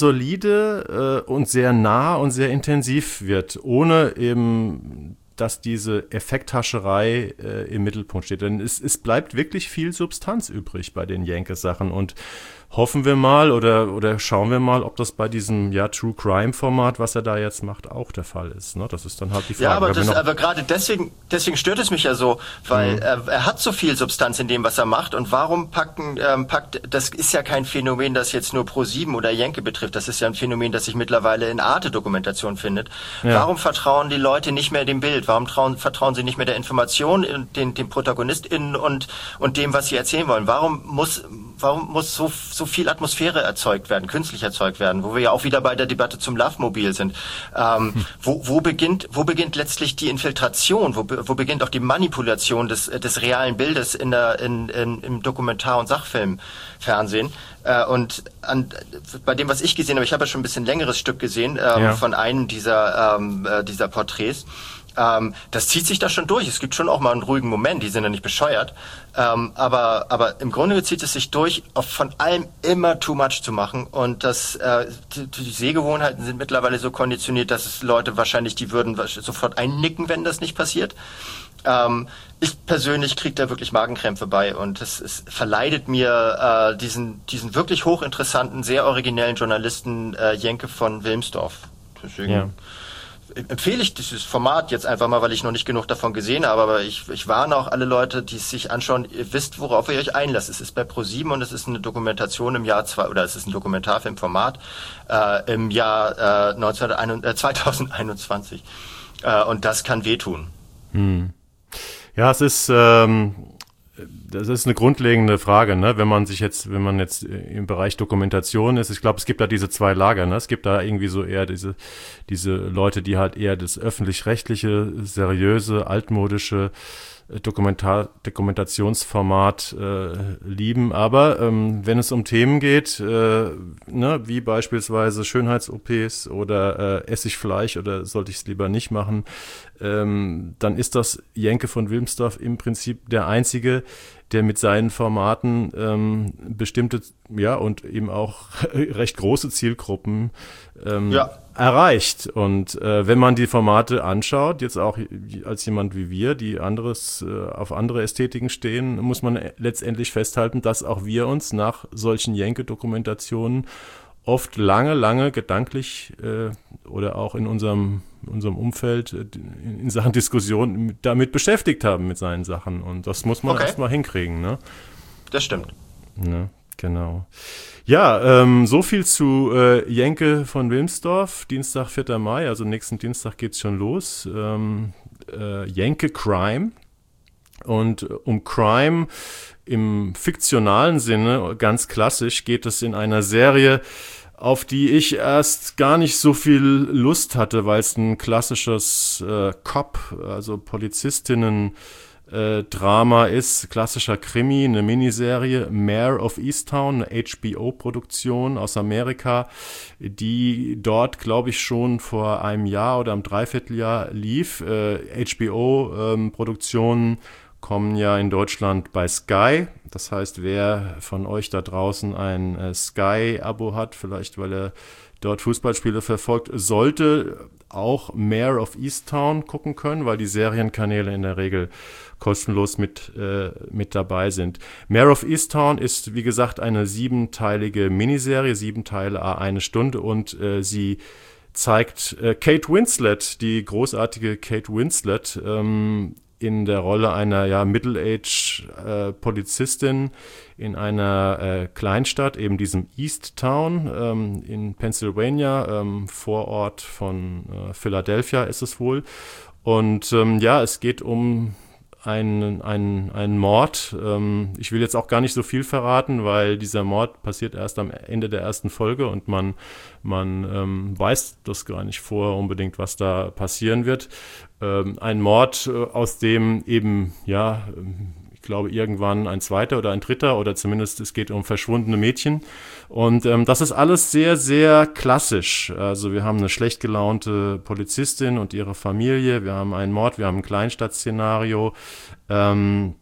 solide äh, und sehr nah und sehr intensiv wird, ohne eben, dass diese Effekthascherei äh, im Mittelpunkt steht. Denn es, es bleibt wirklich viel Substanz übrig bei den Jenke-Sachen und hoffen wir mal oder oder schauen wir mal, ob das bei diesem ja True Crime Format, was er da jetzt macht, auch der Fall ist. Ne? Das ist dann halt die Frage. Ja, aber, das, aber gerade deswegen deswegen stört es mich ja so, weil mhm. er, er hat so viel Substanz in dem, was er macht. Und warum packen ähm, packt? Das ist ja kein Phänomen, das jetzt nur ProSieben oder Jenke betrifft. Das ist ja ein Phänomen, das sich mittlerweile in Arte-Dokumentation findet. Ja. Warum vertrauen die Leute nicht mehr dem Bild? Warum trauen, vertrauen sie nicht mehr der Information, den den ProtagonistInnen und und dem, was sie erzählen wollen? Warum muss warum muss so so viel Atmosphäre erzeugt werden, künstlich erzeugt werden, wo wir ja auch wieder bei der Debatte zum Love-Mobil sind. Ähm, hm. wo, wo beginnt, wo beginnt letztlich die Infiltration? Wo, wo beginnt auch die Manipulation des, des realen Bildes in der, in, in, im Dokumentar- und Sachfilmfernsehen? Äh, und an, bei dem, was ich gesehen habe, ich habe ja schon ein bisschen längeres Stück gesehen, ähm, ja. von einem dieser, ähm, dieser Porträts. Ähm, das zieht sich da schon durch. Es gibt schon auch mal einen ruhigen Moment, die sind ja nicht bescheuert. Ähm, aber, aber im Grunde zieht es sich durch, auf von allem immer too much zu machen. Und das, äh, die, die Sehgewohnheiten sind mittlerweile so konditioniert, dass es Leute wahrscheinlich, die würden sofort einnicken, wenn das nicht passiert. Ähm, ich persönlich kriege da wirklich Magenkrämpfe bei und es, es verleidet mir äh, diesen, diesen wirklich hochinteressanten, sehr originellen Journalisten äh, Jenke von Wilmsdorf. Deswegen ja. empfehle ich dieses Format jetzt einfach mal, weil ich noch nicht genug davon gesehen habe, aber ich, ich warne auch alle Leute, die es sich anschauen, ihr wisst, worauf ihr euch einlasst. Es ist bei ProSieben und es ist eine Dokumentation im Jahr zwei, oder es ist ein Dokumentarfilmformat äh, im Jahr äh, neunzehnhunderteinundzwanzig, äh, zweitausendeinundzwanzig. Äh, und das kann wehtun. Hm. Ja, es ist, ähm, das ist eine grundlegende Frage, ne? Wenn man sich jetzt, wenn man jetzt im Bereich Dokumentation ist, ich glaube, es gibt da diese zwei Lager, ne? Es gibt da irgendwie so eher diese, diese Leute, die halt eher das öffentlich-rechtliche, seriöse, altmodische Dokumentar, Dokumentationsformat äh, lieben, aber ähm, wenn es um Themen geht, äh, ne, wie beispielsweise Schönheits-O Ps oder äh, esse ich Fleisch oder sollte ich es lieber nicht machen, ähm, dann ist das Jenke von Wilmsdorf im Prinzip der einzige, der mit seinen Formaten ähm, bestimmte, ja, und eben auch recht große Zielgruppen ähm, ja. erreicht. Und äh, wenn man die Formate anschaut, jetzt auch als jemand wie wir, die anderes äh, auf andere Ästhetiken stehen, muss man letztendlich festhalten, dass auch wir uns nach solchen Jenke-Dokumentationen oft lange, lange gedanklich äh, oder auch in unserem, unserem Umfeld äh, in Sachen Diskussion damit beschäftigt haben mit seinen Sachen. Und das muss man okay. erstmal hinkriegen, ne? Das stimmt. Ne, genau. Ja, ähm, so viel zu äh, Jenke von Wilmsdorf. Dienstag, vierter Mai, also nächsten Dienstag geht's schon los. Ähm, äh, Jenke Crime. Und um Crime im fiktionalen Sinne, ganz klassisch, geht es in einer Serie, auf die ich erst gar nicht so viel Lust hatte, weil es ein klassisches äh, Cop, also Polizistinnen äh, Drama ist, klassischer Krimi, eine Miniserie, Mare of Easttown, eine H B O-Produktion aus Amerika, die dort, glaube ich, schon vor einem Jahr oder einem Dreivierteljahr lief. Äh, H B O-Produktionen ähm, kommen ja in Deutschland bei Sky. Das heißt, wer von euch da draußen ein äh, Sky-Abo hat, vielleicht weil er dort Fußballspiele verfolgt, sollte auch Mare of Easttown gucken können, weil die Serienkanäle in der Regel kostenlos mit, äh, mit dabei sind. Mare of Easttown ist, wie gesagt, eine siebenteilige Miniserie, sieben Teile, à eine Stunde, und äh, sie zeigt äh, Kate Winslet, die großartige Kate Winslet, ähm, in der Rolle einer ja Middle-Age-Polizistin äh, in einer äh, Kleinstadt, eben diesem Easttown ähm, in Pennsylvania, ähm, Vorort von äh, Philadelphia ist es wohl. Und ähm, ja, es geht um einen, einen, einen Mord. Ähm, ich will jetzt auch gar nicht so viel verraten, weil dieser Mord passiert erst am Ende der ersten Folge und man, man ähm, weiß das gar nicht vorher unbedingt, was da passieren wird. Ähm, ein Mord, äh, aus dem eben, ja, ich glaube, irgendwann ein zweiter oder ein dritter oder zumindest es geht um verschwundene Mädchen. Und ähm, das ist alles sehr, sehr klassisch. Also wir haben eine schlecht gelaunte Polizistin und ihre Familie, wir haben einen Mord, wir haben ein Kleinstadtszenario. Ähm,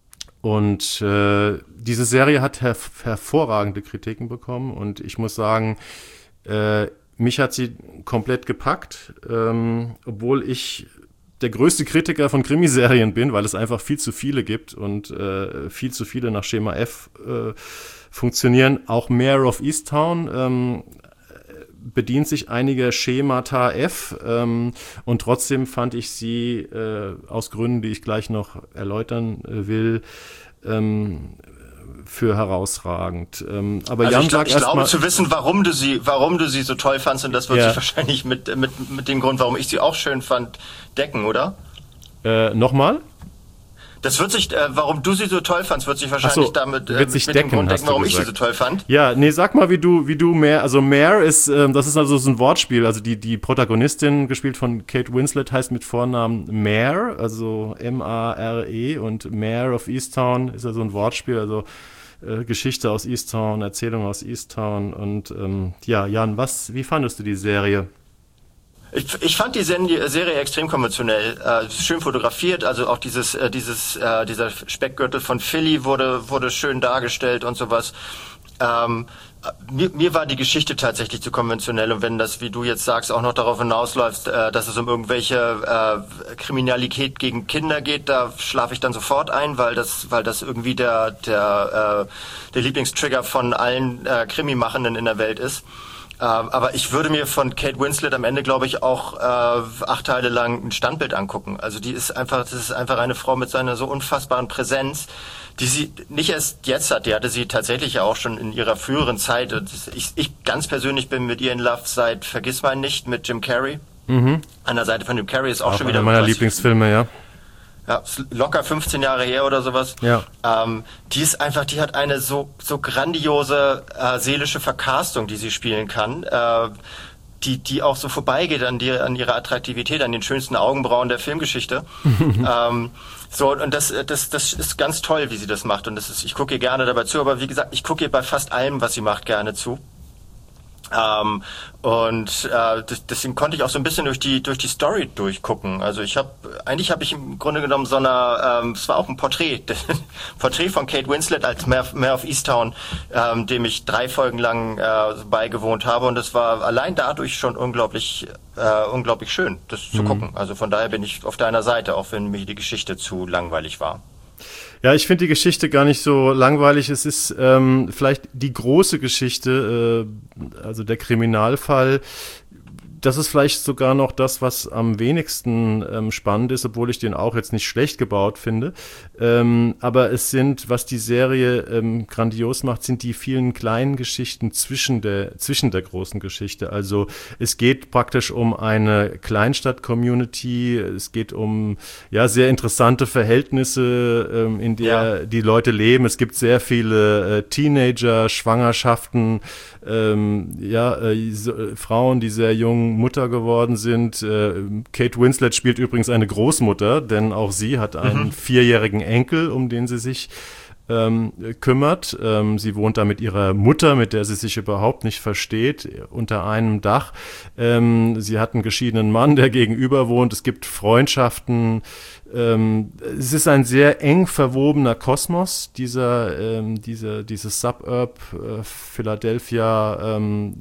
und äh, diese Serie hat her- hervorragende Kritiken bekommen und ich muss sagen, äh, mich hat sie komplett gepackt, ähm, obwohl ich der größte Kritiker von Krimiserien bin, weil es einfach viel zu viele gibt und äh, viel zu viele nach Schema F äh, funktionieren. Auch Mare of Easttown ähm, bedient sich einiger Schemata F ähm, und trotzdem fand ich sie äh, aus Gründen, die ich gleich noch erläutern äh, will, ähm, für herausragend. Ähm, aber also Jan ich, glaub, sagt ich erst glaube mal, zu wissen, warum du sie, warum du sie so toll fandst, und das wird ja. sich wahrscheinlich mit, mit, mit dem Grund, warum ich sie auch schön fand, decken, oder? Äh, nochmal? Das wird sich, äh, warum du sie so toll fandst, wird sich wahrscheinlich so, damit äh, wird sich mit decken, dem Grund hast decken, du warum ich sie gesagt. so toll fand. Ja, nee, sag mal, wie du, wie du Mare, also Mare ist, ähm, das ist also so ein Wortspiel, also die, die Protagonistin, gespielt von Kate Winslet, heißt mit Vornamen Mare, also M A R E, und Mare of Easttown ist ja so ein Wortspiel, also äh, Geschichte aus Easttown, Erzählung aus Easttown und ähm, ja, Jan, was, wie fandest du die Serie? Ich, ich fand die Serie extrem konventionell, äh, schön fotografiert, also auch dieses, äh, dieses, äh, dieser Speckgürtel von Philly wurde, wurde schön dargestellt und sowas. Ähm, mir, mir war die Geschichte tatsächlich zu konventionell, und wenn das, wie du jetzt sagst, auch noch darauf hinausläuft, äh, dass es um irgendwelche äh, Kriminalität gegen Kinder geht, da schlafe ich dann sofort ein, weil das, weil das irgendwie der, der, äh, der Lieblingstrigger von allen äh, Krimi-Machenden in der Welt ist. Äh, aber ich würde mir von Kate Winslet am Ende, glaube ich, auch äh, acht Teile lang ein Standbild angucken. Also die ist einfach, das ist einfach eine Frau mit seiner so unfassbaren Präsenz, die sie nicht erst jetzt hat, die hatte sie tatsächlich ja auch schon in ihrer früheren Zeit. Und ich, ich ganz persönlich bin mit ihr in Love seit Vergissmeinnicht nicht mit Jim Carrey. Mhm. An der Seite von Jim Carrey ist auch, auch schon wieder... einer meiner Lieblingsfilme, ja. Ja, locker fünfzehn Jahre her oder sowas. Ja. Ähm, die ist einfach, die hat eine so, so grandiose äh, seelische Verkastung, die sie spielen kann. Äh, die, die auch so vorbeigeht an, die, an ihrer Attraktivität, an den schönsten Augenbrauen der Filmgeschichte. ähm, so, und das, das, das ist ganz toll, wie sie das macht. Und das ist, ich gucke ihr gerne dabei zu, aber wie gesagt, ich gucke ihr bei fast allem, was sie macht, gerne zu. Ähm, und äh, das, deswegen konnte ich auch so ein bisschen durch die durch die Story durchgucken. Also ich habe eigentlich habe ich im Grunde genommen so eine, ähm, es war auch ein Porträt, Porträt von Kate Winslet als Mayor, Mayor of Easttown, ähm, dem ich drei Folgen lang äh, beigewohnt habe, und es war allein dadurch schon unglaublich äh, unglaublich schön, das zu mhm. gucken. Also von daher bin ich auf deiner Seite, auch wenn mir die Geschichte zu langweilig war. Ja, ich finde die Geschichte gar nicht so langweilig. Es ist ähm, vielleicht die große Geschichte, äh, also der Kriminalfall. Das ist vielleicht sogar noch das, was am wenigsten ähm, spannend ist, obwohl ich den auch jetzt nicht schlecht gebaut finde. Ähm, aber es sind, was die Serie ähm, grandios macht, sind die vielen kleinen Geschichten zwischen der, zwischen der großen Geschichte. Also es geht praktisch um eine Kleinstadt-Community, es geht um ja sehr interessante Verhältnisse, ähm, in der ja. die Leute leben. Es gibt sehr viele äh, Teenager, Schwangerschaften, ähm, ja, äh, so, äh, Frauen, die sehr jung Mutter geworden sind. Äh, Kate Winslet spielt übrigens eine Großmutter, denn auch sie hat einen mhm. vierjährigen Enkel, um den sie sich ähm, kümmert. Ähm, sie wohnt da mit ihrer Mutter, mit der sie sich überhaupt nicht versteht, unter einem Dach. Ähm, sie hat einen geschiedenen Mann, der gegenüber wohnt. Es gibt Freundschaften. Ähm, es ist ein sehr eng verwobener Kosmos, dieser, ähm, dieser, dieses Suburb äh, Philadelphia ähm,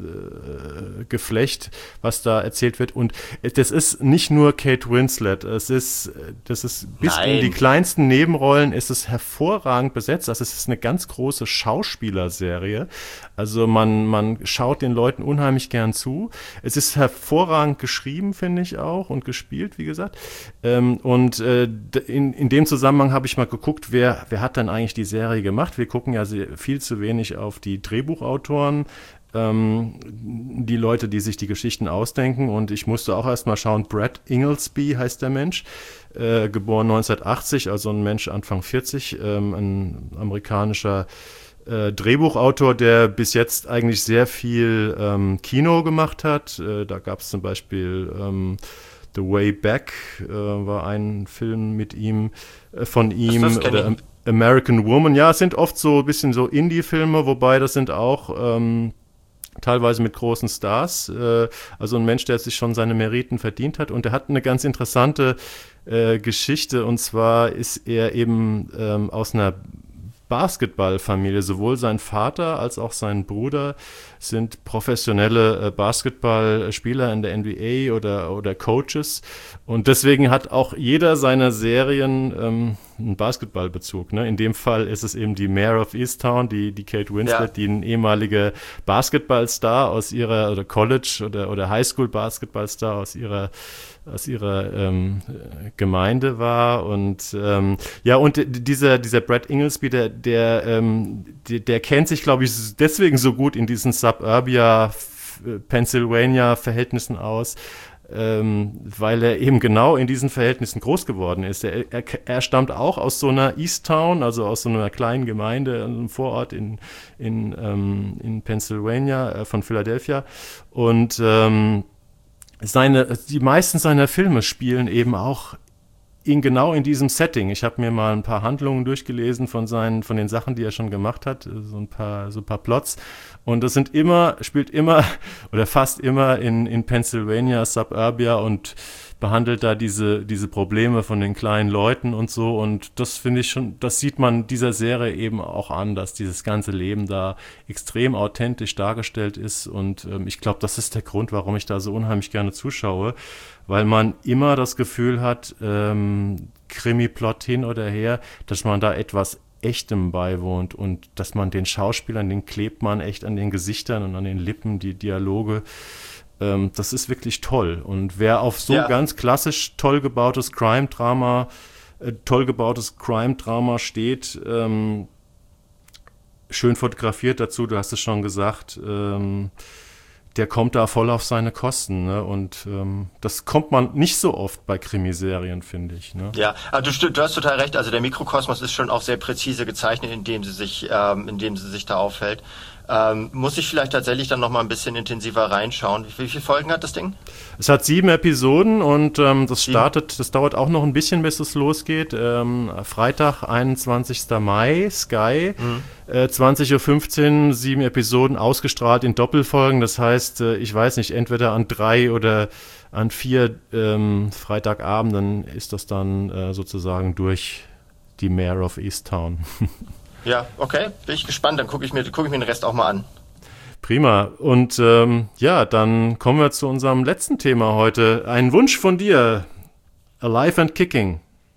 äh, Geflecht, was da erzählt wird. Und das ist nicht nur Kate Winslet, es ist, das ist bis Nein. in die kleinsten Nebenrollen ist es hervorragend besetzt. Also es ist eine ganz große Schauspielerserie. Also man, man schaut den Leuten unheimlich gern zu. Es ist hervorragend geschrieben, finde ich auch, und gespielt, wie gesagt. Ähm, und äh, in, in dem Zusammenhang habe ich mal geguckt, wer, wer hat denn eigentlich die Serie gemacht? Wir gucken ja sehr, viel zu wenig auf die Drehbuchautoren, ähm, die Leute, die sich die Geschichten ausdenken. Und ich musste auch erst mal schauen, Brett Inglesby heißt der Mensch, äh, geboren neunzehnhundertachtzig, also ein Mensch Anfang vierzig, ähm, ein amerikanischer Äh, Drehbuchautor, der bis jetzt eigentlich sehr viel ähm, Kino gemacht hat. Äh, da gab es zum Beispiel ähm, The Way Back, äh, war ein Film mit ihm, äh, von ihm, oder ähm, American Woman. Ja, es sind oft so ein bisschen so Indie-Filme, wobei das sind auch ähm, teilweise mit großen Stars. Äh, also ein Mensch, der sich schon seine Meriten verdient hat, und er hat eine ganz interessante äh, Geschichte, und zwar ist er eben ähm, aus einer Basketballfamilie. Sowohl sein Vater als auch sein Bruder sind professionelle äh, Basketballspieler in der N B A oder, oder Coaches. Und deswegen hat auch jeder seiner Serien ähm, einen Basketballbezug. Ne? In dem Fall ist es eben die Mayor of Easttown, die, die Kate Winslet, ja. die ein ehemaliger Basketballstar aus ihrer, oder College- oder, oder Highschool-Basketballstar aus ihrer aus ihrer ähm, Gemeinde war. Und ähm, ja, und dieser, dieser Brett Inglesby, der, der, ähm, der, der kennt sich, glaube ich, deswegen so gut in diesen Suburbia, Pennsylvania Verhältnissen aus, ähm, weil er eben genau in diesen Verhältnissen groß geworden ist. Er, er, er stammt auch aus so einer Easttown, also aus so einer kleinen Gemeinde, einem Vorort in, in, ähm, in Pennsylvania, äh, von Philadelphia. Und ähm, Seine, die meisten seiner Filme spielen eben auch ihn genau in diesem Setting. Ich habe mir mal ein paar Handlungen durchgelesen von seinen, von den Sachen, die er schon gemacht hat, so ein paar, so ein paar Plots. Und das sind immer, spielt immer oder fast immer in, in Pennsylvania, Suburbia und behandelt da diese, diese Probleme von den kleinen Leuten und so. Und das finde ich schon, das sieht man dieser Serie eben auch an, dass dieses ganze Leben da extrem authentisch dargestellt ist. Und ähm, ich glaube, das ist der Grund, warum ich da so unheimlich gerne zuschaue, weil man immer das Gefühl hat, ähm, Krimi-Plot hin oder her, dass man da etwas Echtem beiwohnt und dass man den Schauspielern, den klebt man echt an den Gesichtern und an den Lippen, die Dialoge. Ähm, das ist wirklich toll. Und wer auf so ja. ganz klassisch toll gebautes Crime-Drama, äh, toll gebautes Crime-Drama steht, ähm, schön fotografiert dazu, du hast es schon gesagt, ähm, der kommt da voll auf seine Kosten, ne? Und ähm, das kommt man nicht so oft bei Krimiserien, finde ich. Ne? Ja, also du, du hast total recht. Also der Mikrokosmos ist schon auch sehr präzise gezeichnet, indem sie sich, ähm, indem sie sich da aufhält. Ähm, muss ich vielleicht tatsächlich dann noch mal ein bisschen intensiver reinschauen. Wie, wie viele Folgen hat das Ding? Es hat sieben Episoden und ähm, das startet, das dauert auch noch ein bisschen, bis es losgeht. Ähm, Freitag, einundzwanzigsten Mai, Sky, mhm. äh, zwanzig Uhr fünfzehn, sieben Episoden ausgestrahlt in Doppelfolgen. Das heißt, äh, ich weiß nicht, entweder an drei oder an vier ähm, Freitagabenden ist das dann äh, sozusagen durch die Mayor of Easttown. Ja, okay, bin ich gespannt, dann gucke ich mir, gucke ich mir den Rest auch mal an. Prima. Und ähm, ja, dann kommen wir zu unserem letzten Thema heute. Ein Wunsch von dir, Alive and Kicking.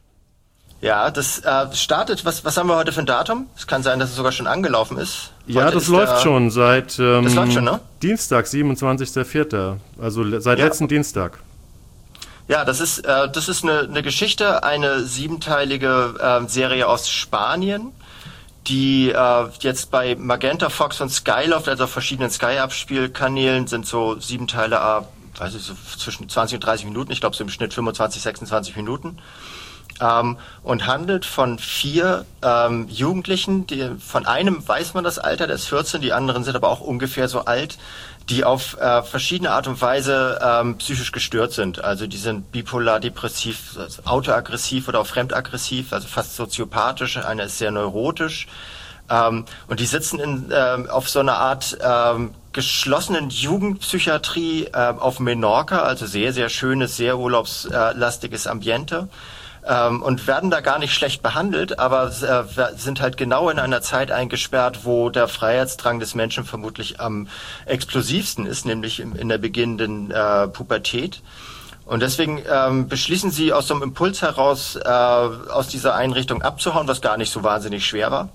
Ja, das äh, startet, was, was haben wir heute für ein Datum? Es kann sein, dass es sogar schon angelaufen ist. Heute ja, das ist läuft der, schon seit ähm, das läuft schon, ne? Dienstag, siebenundzwanzigsten vierten Also le- seit ja. letzten Dienstag. Ja, das ist, äh, das ist eine, eine Geschichte, eine siebenteilige äh, Serie aus Spanien, die äh, jetzt bei Magenta, Fox und Sky läuft, also auf verschiedenen Sky-Abspielkanälen, sind so sieben Teile, äh, weiß ich, so zwischen zwanzig und dreißig Minuten, ich glaube so im Schnitt fünfundzwanzig, sechsundzwanzig Minuten, ähm, und handelt von vier ähm, Jugendlichen, die, von einem weiß man das Alter, der ist vierzehn, die anderen sind aber auch ungefähr so alt, die auf äh, verschiedene Art und Weise ähm, psychisch gestört sind. Also die sind bipolar, depressiv, also autoaggressiv oder auch fremdaggressiv, also fast soziopathisch. Einer ist sehr neurotisch. Ähm, und die sitzen in, ähm, auf so einer Art ähm, geschlossenen Jugendpsychiatrie äh, auf Menorca, also sehr, sehr schönes, sehr urlaubslastiges Ambiente. Ähm, und werden da gar nicht schlecht behandelt, aber äh, sind halt genau in einer Zeit eingesperrt, wo der Freiheitsdrang des Menschen vermutlich am explosivsten ist, nämlich in, in der beginnenden äh, Pubertät. Und deswegen ähm, beschließen sie aus so einem Impuls heraus, äh, aus dieser Einrichtung abzuhauen, was gar nicht so wahnsinnig schwer war.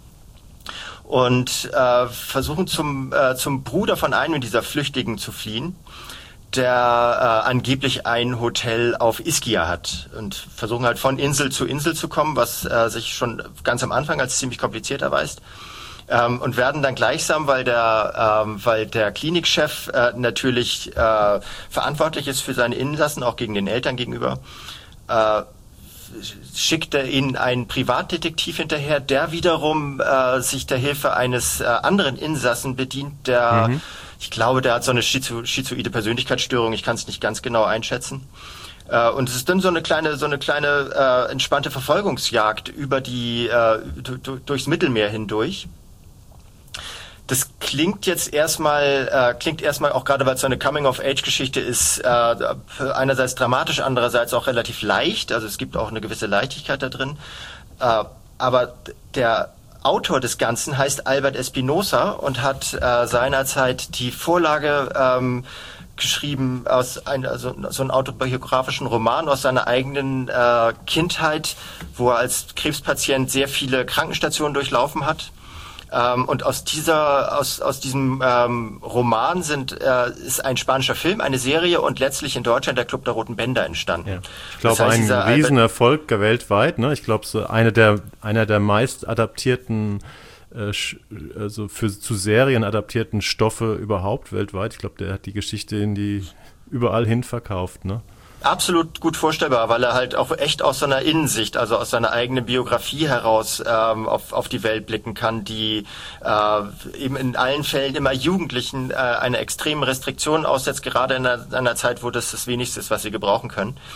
Und äh, versuchen zum, äh, zum Bruder von einem dieser Flüchtigen zu fliehen, der äh, angeblich ein Hotel auf Ischia hat, und versuchen halt von Insel zu Insel zu kommen, was äh, sich schon ganz am Anfang als ziemlich kompliziert erweist, ähm, und werden dann gleichsam, weil der ähm, weil der Klinikchef äh, natürlich äh, verantwortlich ist für seine Insassen, auch gegen den Eltern gegenüber, äh, schickt er ihnen einen Privatdetektiv hinterher, der wiederum äh, sich der Hilfe eines äh, anderen Insassen bedient, der mhm. Ich glaube, der hat so eine schizo- schizoide Persönlichkeitsstörung. Ich kann es nicht ganz genau einschätzen. Äh, und es ist dann so eine kleine, so eine kleine äh, entspannte Verfolgungsjagd über die äh, d- d- durchs Mittelmeer hindurch. Das klingt jetzt erstmal, äh, klingt erstmal auch gerade, weil es so eine Coming-of-Age-Geschichte ist, äh, einerseits dramatisch, andererseits auch relativ leicht. Also es gibt auch eine gewisse Leichtigkeit da drin. Äh, aber der Autor des Ganzen heißt Albert Espinosa und hat äh, seinerzeit die Vorlage ähm, geschrieben aus ein, also so einen autobiografischen Roman aus seiner eigenen äh, Kindheit, wo er als Krebspatient sehr viele Krankenstationen durchlaufen hat. Ähm, und aus dieser, aus aus diesem ähm, Roman sind äh, ist ein spanischer Film, eine Serie und letztlich in Deutschland der Club der Roten Bänder entstanden. Ja. Ich glaube, das heißt, ein Riesenerfolg weltweit. Ne? Ich glaube, so eine der einer der meist adaptierten, äh, also für zu Serien adaptierten Stoffe überhaupt weltweit. Ich glaube, der hat die Geschichte in die überall hin verkauft. Ne? Absolut gut vorstellbar, weil er halt auch echt aus seiner Innensicht, also aus seiner eigenen Biografie heraus ähm, auf, auf die Welt blicken kann, die äh, eben in allen Fällen immer Jugendlichen äh, eine extreme Restriktion aussetzt, gerade in einer, einer Zeit, wo das das Wenigste ist, was sie gebrauchen können.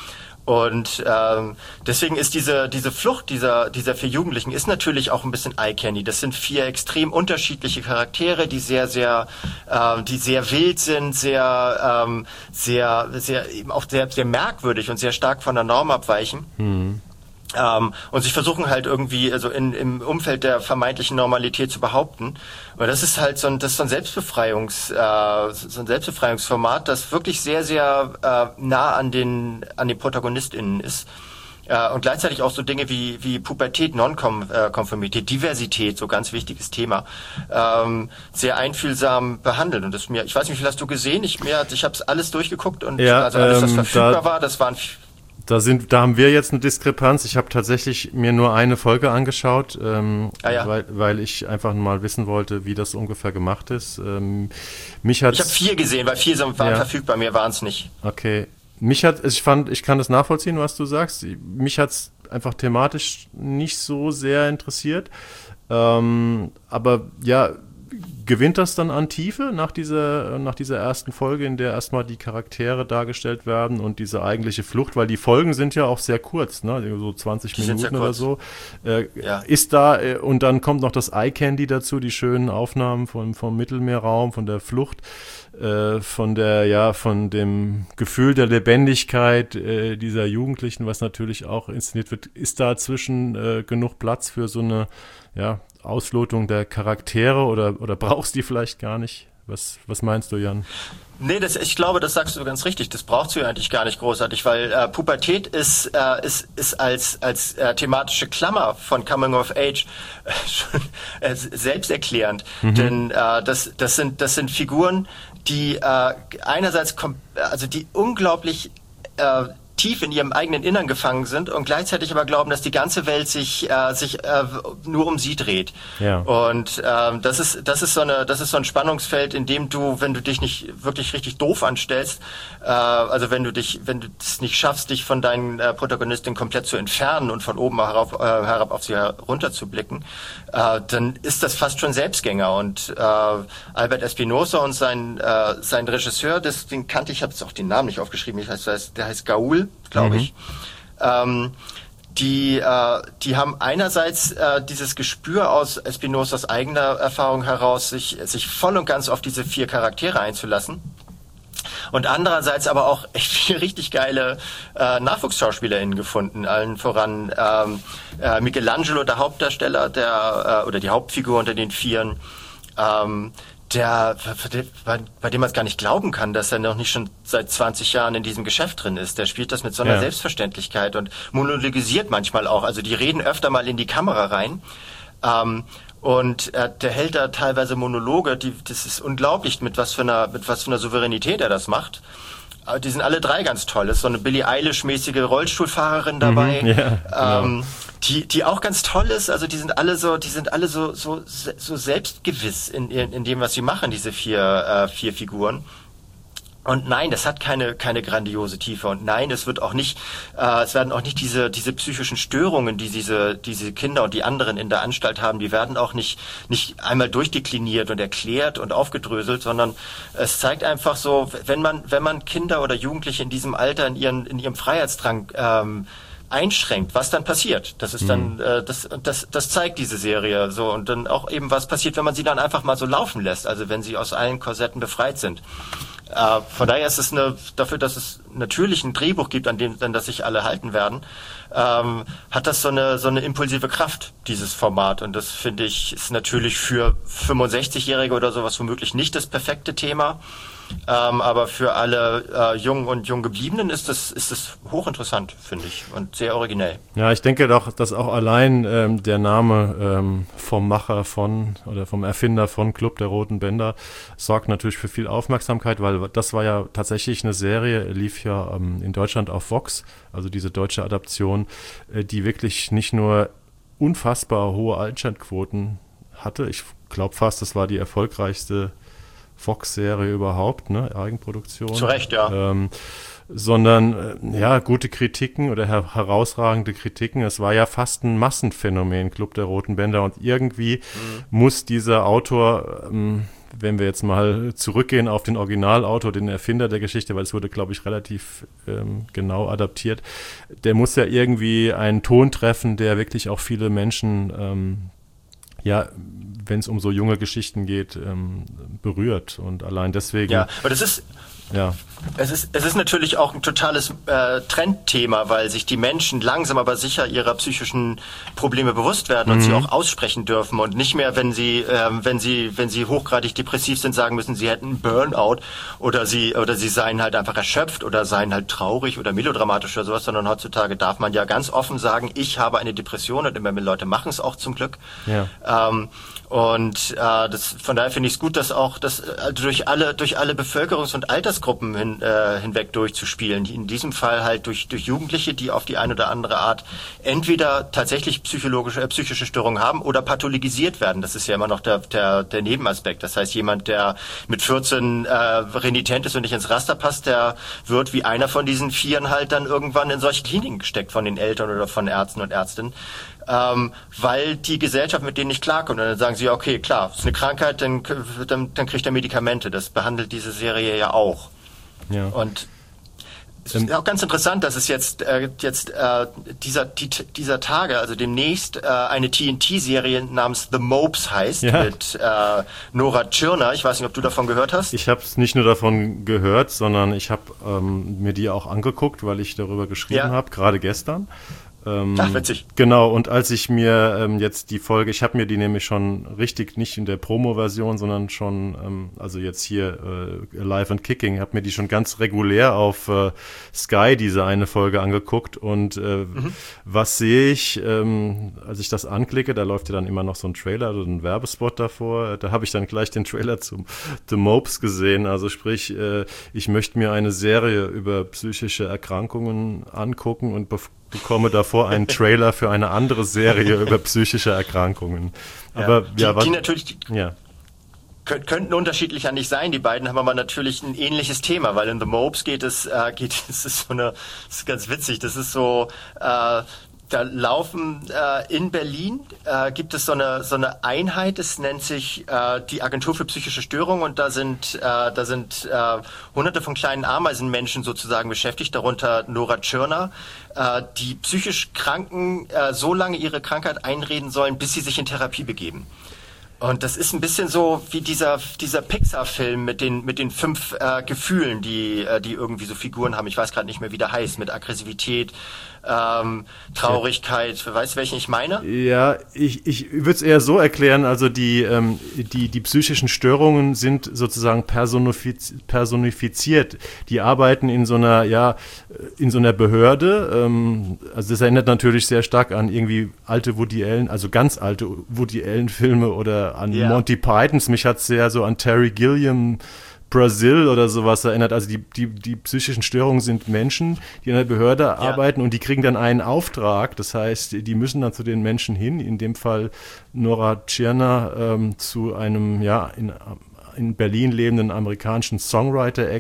Und ähm, deswegen ist diese diese Flucht dieser dieser vier Jugendlichen ist natürlich auch ein bisschen Eye Candy. Das sind vier extrem unterschiedliche Charaktere, die sehr sehr äh, die sehr wild sind, sehr ähm, sehr sehr eben auch sehr sehr merkwürdig und sehr stark von der Norm abweichen. Mhm. Ähm, und sich versuchen halt irgendwie also in, im Umfeld der vermeintlichen Normalität zu behaupten. Und das ist halt so ein, das ist so ein Selbstbefreiungs, äh, so ein Selbstbefreiungsformat, das wirklich sehr, sehr äh, nah an den an den ProtagonistInnen ist. Äh, und gleichzeitig auch so Dinge wie wie Pubertät, Nonkonformität, Diversität, so ganz wichtiges Thema, ähm, sehr einfühlsam behandelt. Und das mir, ich weiß nicht, wie viel hast du gesehen? Ich mir, ich habe es alles durchgeguckt und ja, also alles, was ähm, verfügbar da war, das waren Da sind, da haben wir jetzt eine Diskrepanz. Ich habe tatsächlich mir nur eine Folge angeschaut, ähm, ah, ja. weil, weil ich einfach mal wissen wollte, wie das ungefähr gemacht ist. Ähm, mich hat's, ich habe vier gesehen, weil vier waren ja. verfügbar, mir waren es nicht. Okay. Mich hat, ich fand, ich kann das nachvollziehen, was du sagst. Mich hat es einfach thematisch nicht so sehr interessiert. Ähm, aber ja, gewinnt das dann an Tiefe nach dieser, nach dieser ersten Folge, in der erstmal die Charaktere dargestellt werden und diese eigentliche Flucht, weil die Folgen sind ja auch sehr kurz, ne? So zwanzig die Minuten oder so. Äh, ja. Ist da, äh, und dann kommt noch das Eye Candy dazu, die schönen Aufnahmen vom, vom Mittelmeerraum, von der Flucht, äh, von der, ja, von dem Gefühl der Lebendigkeit äh, dieser Jugendlichen, was natürlich auch inszeniert wird. Ist da zwischen äh, genug Platz für so eine, ja, Auslotung der Charaktere oder, oder brauchst du die vielleicht gar nicht? Was, was meinst du, Jan? Nee, das, ich glaube, das sagst du ganz richtig. Das brauchst du ja eigentlich gar nicht großartig, weil äh, Pubertät ist, äh, ist, ist als, als äh, thematische Klammer von Coming of Age äh, schon äh, selbsterklärend. Mhm. Denn äh, das, das, sind, das sind Figuren, die äh, einerseits, kom- also die unglaublich äh, tief in ihrem eigenen Innern gefangen sind und gleichzeitig aber glauben, dass die ganze Welt sich äh, sich äh, nur um sie dreht. Ja. Und ähm, das ist das ist so eine das ist so ein Spannungsfeld, in dem du, wenn du dich nicht wirklich richtig doof anstellst, äh, also wenn du dich wenn du es nicht schaffst, dich von deinen äh, Protagonistinnen komplett zu entfernen und von oben herab, äh, herab auf sie herunter zu blicken, äh, dann ist das fast schon Selbstgänger. Und äh, Albert Espinosa und sein äh, sein Regisseur, das, den kannte ich, habe jetzt auch den Namen nicht aufgeschrieben, ich weiß, der heißt Gaul, glaube ich. Mhm. Ähm, die, äh, die haben einerseits äh, dieses Gespür aus Espinosas eigener Erfahrung heraus, sich, sich voll und ganz auf diese vier Charaktere einzulassen. Und andererseits aber auch echt viele richtig geile äh, NachwuchsschauspielerInnen gefunden, allen voran ähm, äh, Michelangelo, der Hauptdarsteller, der äh, oder die Hauptfigur unter den Vieren, ähm, der, bei, bei dem man es gar nicht glauben kann, dass er noch nicht schon seit zwanzig Jahren in diesem Geschäft drin ist. Der spielt das mit so einer ja. Selbstverständlichkeit und monologisiert manchmal auch. Also die reden öfter mal in die Kamera rein. Ähm, und äh, der hält da teilweise Monologe, die, das ist unglaublich, mit was für einer, mit was für einer Souveränität er das macht. Aber die sind alle drei ganz toll. Es ist so eine Billie Eilish-mäßige Rollstuhlfahrerin dabei, mhm, ja, ähm, genau. die, die auch ganz toll ist. Also die sind alle so, die sind alle so, so, so selbstgewiss in, in, in dem, was sie machen, diese vier, äh, vier Figuren. Und nein, das hat keine keine grandiose Tiefe. Und nein, es wird auch nicht, äh, es werden auch nicht diese diese psychischen Störungen, die diese diese Kinder und die anderen in der Anstalt haben, die werden auch nicht nicht einmal durchdekliniert und erklärt und aufgedröselt, sondern es zeigt einfach so, wenn man wenn man Kinder oder Jugendliche in diesem Alter in ihren in ihrem Freiheitsdrang ähm, einschränkt, was dann passiert. Das ist dann, mhm. äh, das, das, das zeigt diese Serie so. Und dann auch eben, was passiert, wenn man sie dann einfach mal so laufen lässt, also wenn sie aus allen Korsetten befreit sind. Äh, von daher ist es eine, dafür, dass es natürlich ein Drehbuch gibt, an dem dann das sich alle halten werden, ähm, hat das so eine so eine impulsive Kraft, dieses Format. Und das finde ich ist natürlich für fünfundsechzigjährige oder sowas womöglich nicht das perfekte Thema. Ähm, aber für alle äh, Jungen und Junggebliebenen ist das ist das hochinteressant, finde ich, und sehr originell. Ja, ich denke doch, dass auch allein ähm, der Name ähm, vom Macher von oder vom Erfinder von Club der Roten Bänder sorgt natürlich für viel Aufmerksamkeit, weil das war ja tatsächlich eine Serie, lief ja ähm, in Deutschland auf Vox, also diese deutsche Adaption, äh, die wirklich nicht nur unfassbar hohe Einschaltquoten hatte, ich glaube fast, das war die erfolgreichste Fox-Serie überhaupt, ne, Eigenproduktion. Zu Recht, ja. Ähm, sondern, äh, ja, gute Kritiken oder her- herausragende Kritiken. Es war ja fast ein Massenphänomen, Club der Roten Bänder. Und irgendwie mhm. muss dieser Autor ähm, wenn wir jetzt mal zurückgehen auf den Originalautor, den Erfinder der Geschichte, weil es wurde, glaube ich, relativ ähm, genau adaptiert, der muss ja irgendwie einen Ton treffen, der wirklich auch viele Menschen, ähm, ja, wenn es um so junge Geschichten geht, ähm, berührt. Und allein deswegen... Ja, aber das ist... Ja. Es ist, es ist natürlich auch ein totales äh, Trendthema, weil sich die Menschen langsam aber sicher ihrer psychischen Probleme bewusst werden und mhm. sie auch aussprechen dürfen und nicht mehr, wenn sie, äh, wenn sie, wenn sie hochgradig depressiv sind, sagen müssen, sie hätten einen Burnout oder sie, oder sie seien halt einfach erschöpft oder seien halt traurig oder melodramatisch oder sowas, sondern heutzutage darf man ja ganz offen sagen, ich habe eine Depression und immer mehr Leute machen es auch zum Glück. Ja. Ähm, und äh, das, von daher finde ich es gut, dass auch das äh, durch alle, durch alle Bevölkerungs- und Altersgruppen hin, äh, hinweg durchzuspielen. In diesem Fall halt durch, durch Jugendliche, die auf die eine oder andere Art entweder tatsächlich psychologische, äh, psychische Störungen haben oder pathologisiert werden. Das ist ja immer noch der, der, der Nebenaspekt. Das heißt, jemand, der mit vierzehn äh, renitent ist und nicht ins Raster passt, der wird wie einer von diesen Vieren halt dann irgendwann in solche Kliniken gesteckt von den Eltern oder von Ärzten und Ärztinnen. Ähm, weil die Gesellschaft mit denen nicht klarkommt. Und dann sagen sie, ja, okay, klar, ist eine Krankheit, dann, dann, dann kriegt er Medikamente. Das behandelt diese Serie ja auch. Ja. Und es ist auch ganz interessant, dass es jetzt, äh, jetzt äh, dieser, die, dieser Tage, also demnächst, äh, eine T N T-Serie namens The Mopes heißt, ja. mit äh, Nora Tschirner. Ich weiß nicht, ob du davon gehört hast. Ich habe es nicht nur davon gehört, sondern ich habe ähm, mir die auch angeguckt, weil ich darüber geschrieben ja. habe, gerade gestern. Ähm, Ach, witzig. Genau, und als ich mir ähm, jetzt die Folge, ich habe mir die nämlich schon richtig, nicht in der Promo-Version, sondern schon, ähm, also jetzt hier äh, Alive and Kicking, habe mir die schon ganz regulär auf äh, Sky, diese eine Folge, angeguckt. Und äh, mhm. was sehe ich, ähm, als ich das anklicke, da läuft ja dann immer noch so ein Trailer, also ein Werbespot davor, da habe ich dann gleich den Trailer zum The Mopes gesehen, also sprich, äh, ich möchte mir eine Serie über psychische Erkrankungen angucken und bevor bekomme davor einen Trailer für eine andere Serie über psychische Erkrankungen. Aber ja, ja, die, was, die natürlich die ja. könnt, könnten unterschiedlicher nicht sein. Die beiden haben aber natürlich ein ähnliches Thema, weil in The Mopes geht es, äh, geht es ist so eine, das ist ganz witzig. Das ist so, äh, da laufen äh, in Berlin äh, gibt es so eine so eine Einheit, es nennt sich äh, die Agentur für psychische Störungen und da sind äh, da sind äh, hunderte von kleinen Ameisenmenschen sozusagen beschäftigt, darunter Nora Tschirner, äh, die psychisch Kranken äh, so lange ihre Krankheit einreden sollen, bis sie sich in Therapie begeben. Und das ist ein bisschen so wie dieser dieser Pixar-Film mit den mit den fünf äh, Gefühlen, die äh, die irgendwie so Figuren haben. Ich weiß gerade nicht mehr, wie der heißt, mit Aggressivität, ähm, Traurigkeit. Ja. Weißt du, welchen ich meine? Ja, ich ich würde es eher so erklären. Also die ähm, die die psychischen Störungen sind sozusagen personifiz- personifiziert. Die arbeiten in so einer ja in so einer Behörde. Ähm, also das erinnert natürlich sehr stark an irgendwie alte Woody Allen, also ganz alte Woody Allen Filme oder an yeah. Monty Pythons. Mich hat es sehr so an Terry Gilliam, Brazil oder sowas erinnert. Also die, die, die psychischen Störungen sind Menschen, die in der Behörde ja. arbeiten und die kriegen dann einen Auftrag. Das heißt, die müssen dann zu den Menschen hin, in dem Fall Nora Tschirner, ähm, zu einem, ja, in, in Berlin lebenden amerikanischen Songwriter,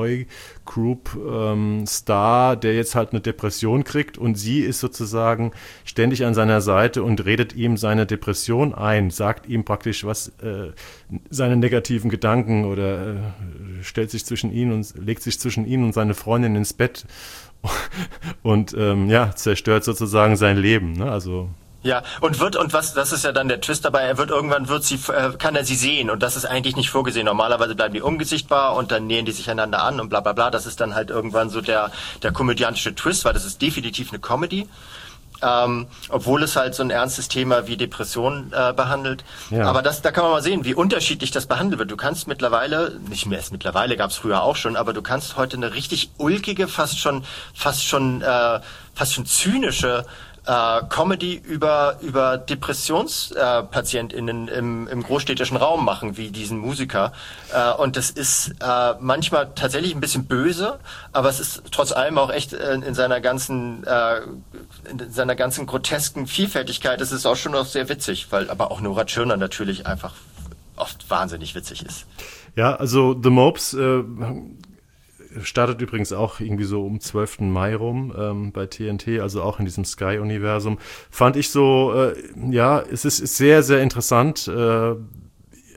Ex-Boy-Group-Star, ähm, der jetzt halt eine Depression kriegt und sie ist sozusagen ständig an seiner Seite und redet ihm seine Depression ein, sagt ihm praktisch, was äh, seine negativen Gedanken oder äh, stellt sich zwischen ihn und legt sich zwischen ihn und seine Freundin ins Bett und ähm, ja, zerstört sozusagen sein Leben, ne? Also ja, und wird, und was, das ist ja dann der Twist dabei, er wird irgendwann, wird sie, äh, kann er sie sehen und das ist eigentlich nicht vorgesehen. Normalerweise bleiben die unsichtbar und dann nähern die sich einander an und bla bla bla. Das ist dann halt irgendwann so der, der komödiantische Twist, weil das ist definitiv eine Comedy. Ähm, obwohl es halt so ein ernstes Thema wie Depression äh, behandelt. Ja. Aber das, da kann man mal sehen, wie unterschiedlich das behandelt wird. Du kannst mittlerweile, nicht mehr, mittlerweile gab es früher auch schon, aber du kannst heute eine richtig ulkige, fast schon, fast schon, äh, fast schon zynische äh, Comedy über über DepressionspatientInnen äh, im, im großstädtischen Raum machen, wie diesen Musiker. Äh, und das ist äh, manchmal tatsächlich ein bisschen böse, aber es ist trotz allem auch echt äh, in seiner ganzen äh, in seiner ganzen grotesken Vielfältigkeit. Es ist auch schon noch sehr witzig, weil aber auch Nora Tschirner natürlich einfach oft wahnsinnig witzig ist. Ja, also The Mopes äh, startet übrigens auch irgendwie so um zwölften Mai rum ähm, bei T N T, also auch in diesem Sky-Universum. Fand ich so, äh, ja, es ist, ist sehr, sehr interessant. Äh,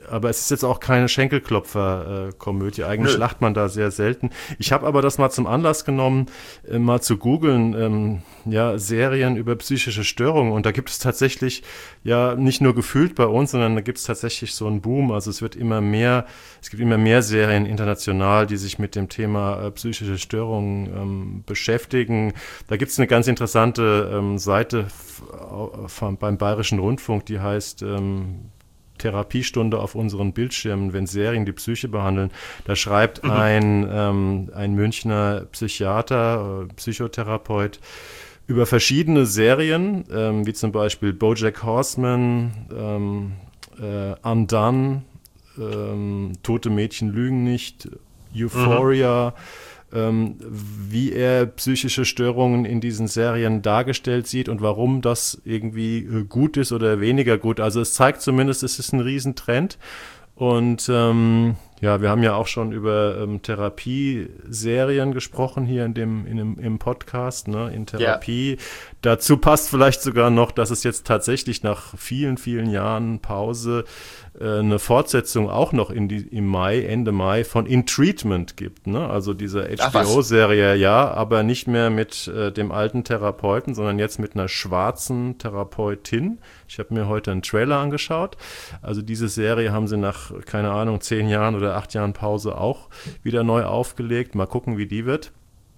aber es ist jetzt auch keine Schenkelklopfer-Komödie. Eigentlich Nö. lacht man da sehr selten. Ich habe aber das mal zum Anlass genommen, äh, mal zu googeln, ähm, ja, Serien über psychische Störungen. Und da gibt es tatsächlich, ja, nicht nur gefühlt bei uns, sondern da gibt es tatsächlich so einen Boom. Also es wird immer mehr, es gibt immer mehr Serien international, die sich mit dem Thema äh, psychische Störungen ähm, beschäftigen. Da gibt es eine ganz interessante ähm, Seite f- f- beim Bayerischen Rundfunk, die heißt ähm, Therapiestunde auf unseren Bildschirmen, wenn Serien die Psyche behandeln. Da schreibt mhm. ein, ähm, ein Münchner Psychiater, äh, Psychotherapeut über verschiedene Serien, ähm, wie zum Beispiel BoJack Horseman, ähm, äh, Undone, ähm, Tote Mädchen lügen nicht, Euphoria, mhm. ähm, wie er psychische Störungen in diesen Serien dargestellt sieht und warum das irgendwie äh, gut ist oder weniger gut. Also es zeigt zumindest, es ist ein Riesentrend. Und ähm, ja, wir haben ja auch schon über ähm, Therapieserien gesprochen hier in dem, in dem im Podcast, ne, in Therapie. Ja. Dazu passt vielleicht sogar noch, dass es jetzt tatsächlich nach vielen, vielen Jahren Pause äh, eine Fortsetzung auch noch in die, im Mai, Ende Mai von In Treatment gibt, ne? Also diese H B O-Serie, ja, aber nicht mehr mit äh, dem alten Therapeuten, sondern jetzt mit einer schwarzen Therapeutin. Ich habe mir heute einen Trailer angeschaut. Also diese Serie haben sie nach, keine Ahnung, zehn Jahren oder acht Jahren Pause auch wieder neu aufgelegt. Mal gucken, wie die wird.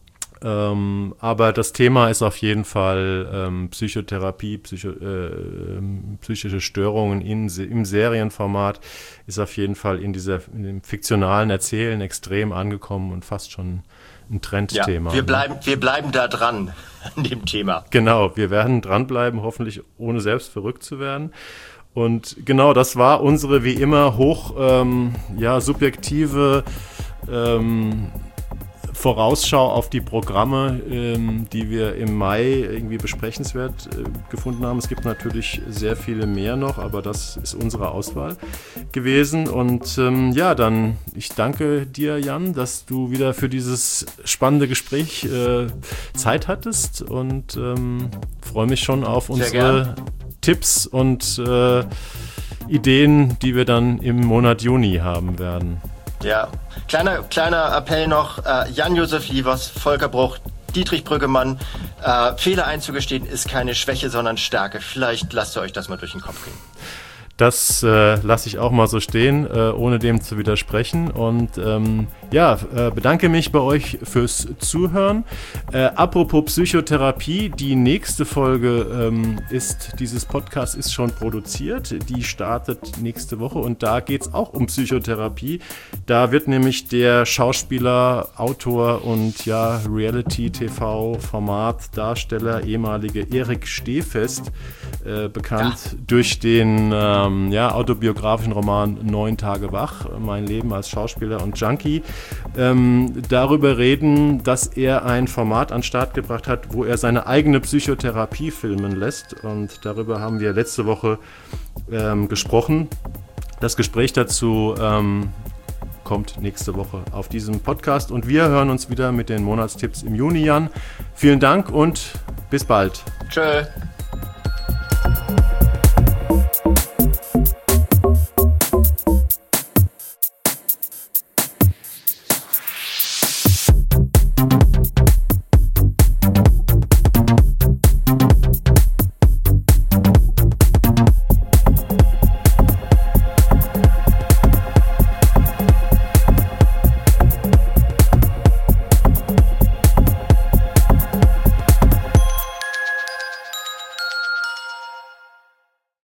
Ähm, aber das Thema ist auf jeden Fall ähm, Psychotherapie, Psycho, äh, psychische Störungen in, im Serienformat ist auf jeden Fall in, dieser, in dem fiktionalen Erzählen extrem angekommen und fast schon ein Trendthema. Ja, wir bleiben, wir bleiben da dran an dem Thema. Genau, wir werden dranbleiben, hoffentlich ohne selbst verrückt zu werden. Und genau, das war unsere wie immer hoch ähm, ja, subjektive ähm, Vorausschau auf die Programme, ähm, die wir im Mai irgendwie besprechenswert äh, gefunden haben. Es gibt natürlich sehr viele mehr noch, aber das ist unsere Auswahl gewesen. Und ähm, ja, dann ich danke dir, Jan, dass du wieder für dieses spannende Gespräch äh, Zeit hattest und ähm, freue mich schon auf unsere Tipps und äh, Ideen, die wir dann im Monat Juni haben werden. Ja, kleiner, kleiner Appell noch, äh, Jan-Josef Lievers, Volker Bruch, Dietrich Brüggemann, äh, Fehler einzugestehen ist keine Schwäche, sondern Stärke. Vielleicht lasst ihr euch das mal durch den Kopf gehen. Das äh, lasse ich auch mal so stehen, äh, ohne dem zu widersprechen. Und ähm, ja, äh, bedanke mich bei euch fürs Zuhören. Äh, apropos Psychotherapie, die nächste Folge ähm, ist, dieses Podcast ist schon produziert. Die startet nächste Woche und da geht es auch um Psychotherapie. Da wird nämlich der Schauspieler, Autor und ja, Reality-T V-Format-Darsteller, ehemalige Erik Stehfest, äh, bekannt ja. durch den äh, ja, autobiografischen Roman Neun Tage wach, mein Leben als Schauspieler und Junkie, ähm, darüber reden, dass er ein Format an den Start gebracht hat, wo er seine eigene Psychotherapie filmen lässt, und darüber haben wir letzte Woche ähm, gesprochen. Das Gespräch dazu ähm, kommt nächste Woche auf diesem Podcast und wir hören uns wieder mit den Monatstipps im Juni, Jan. Vielen Dank und bis bald. Tschö.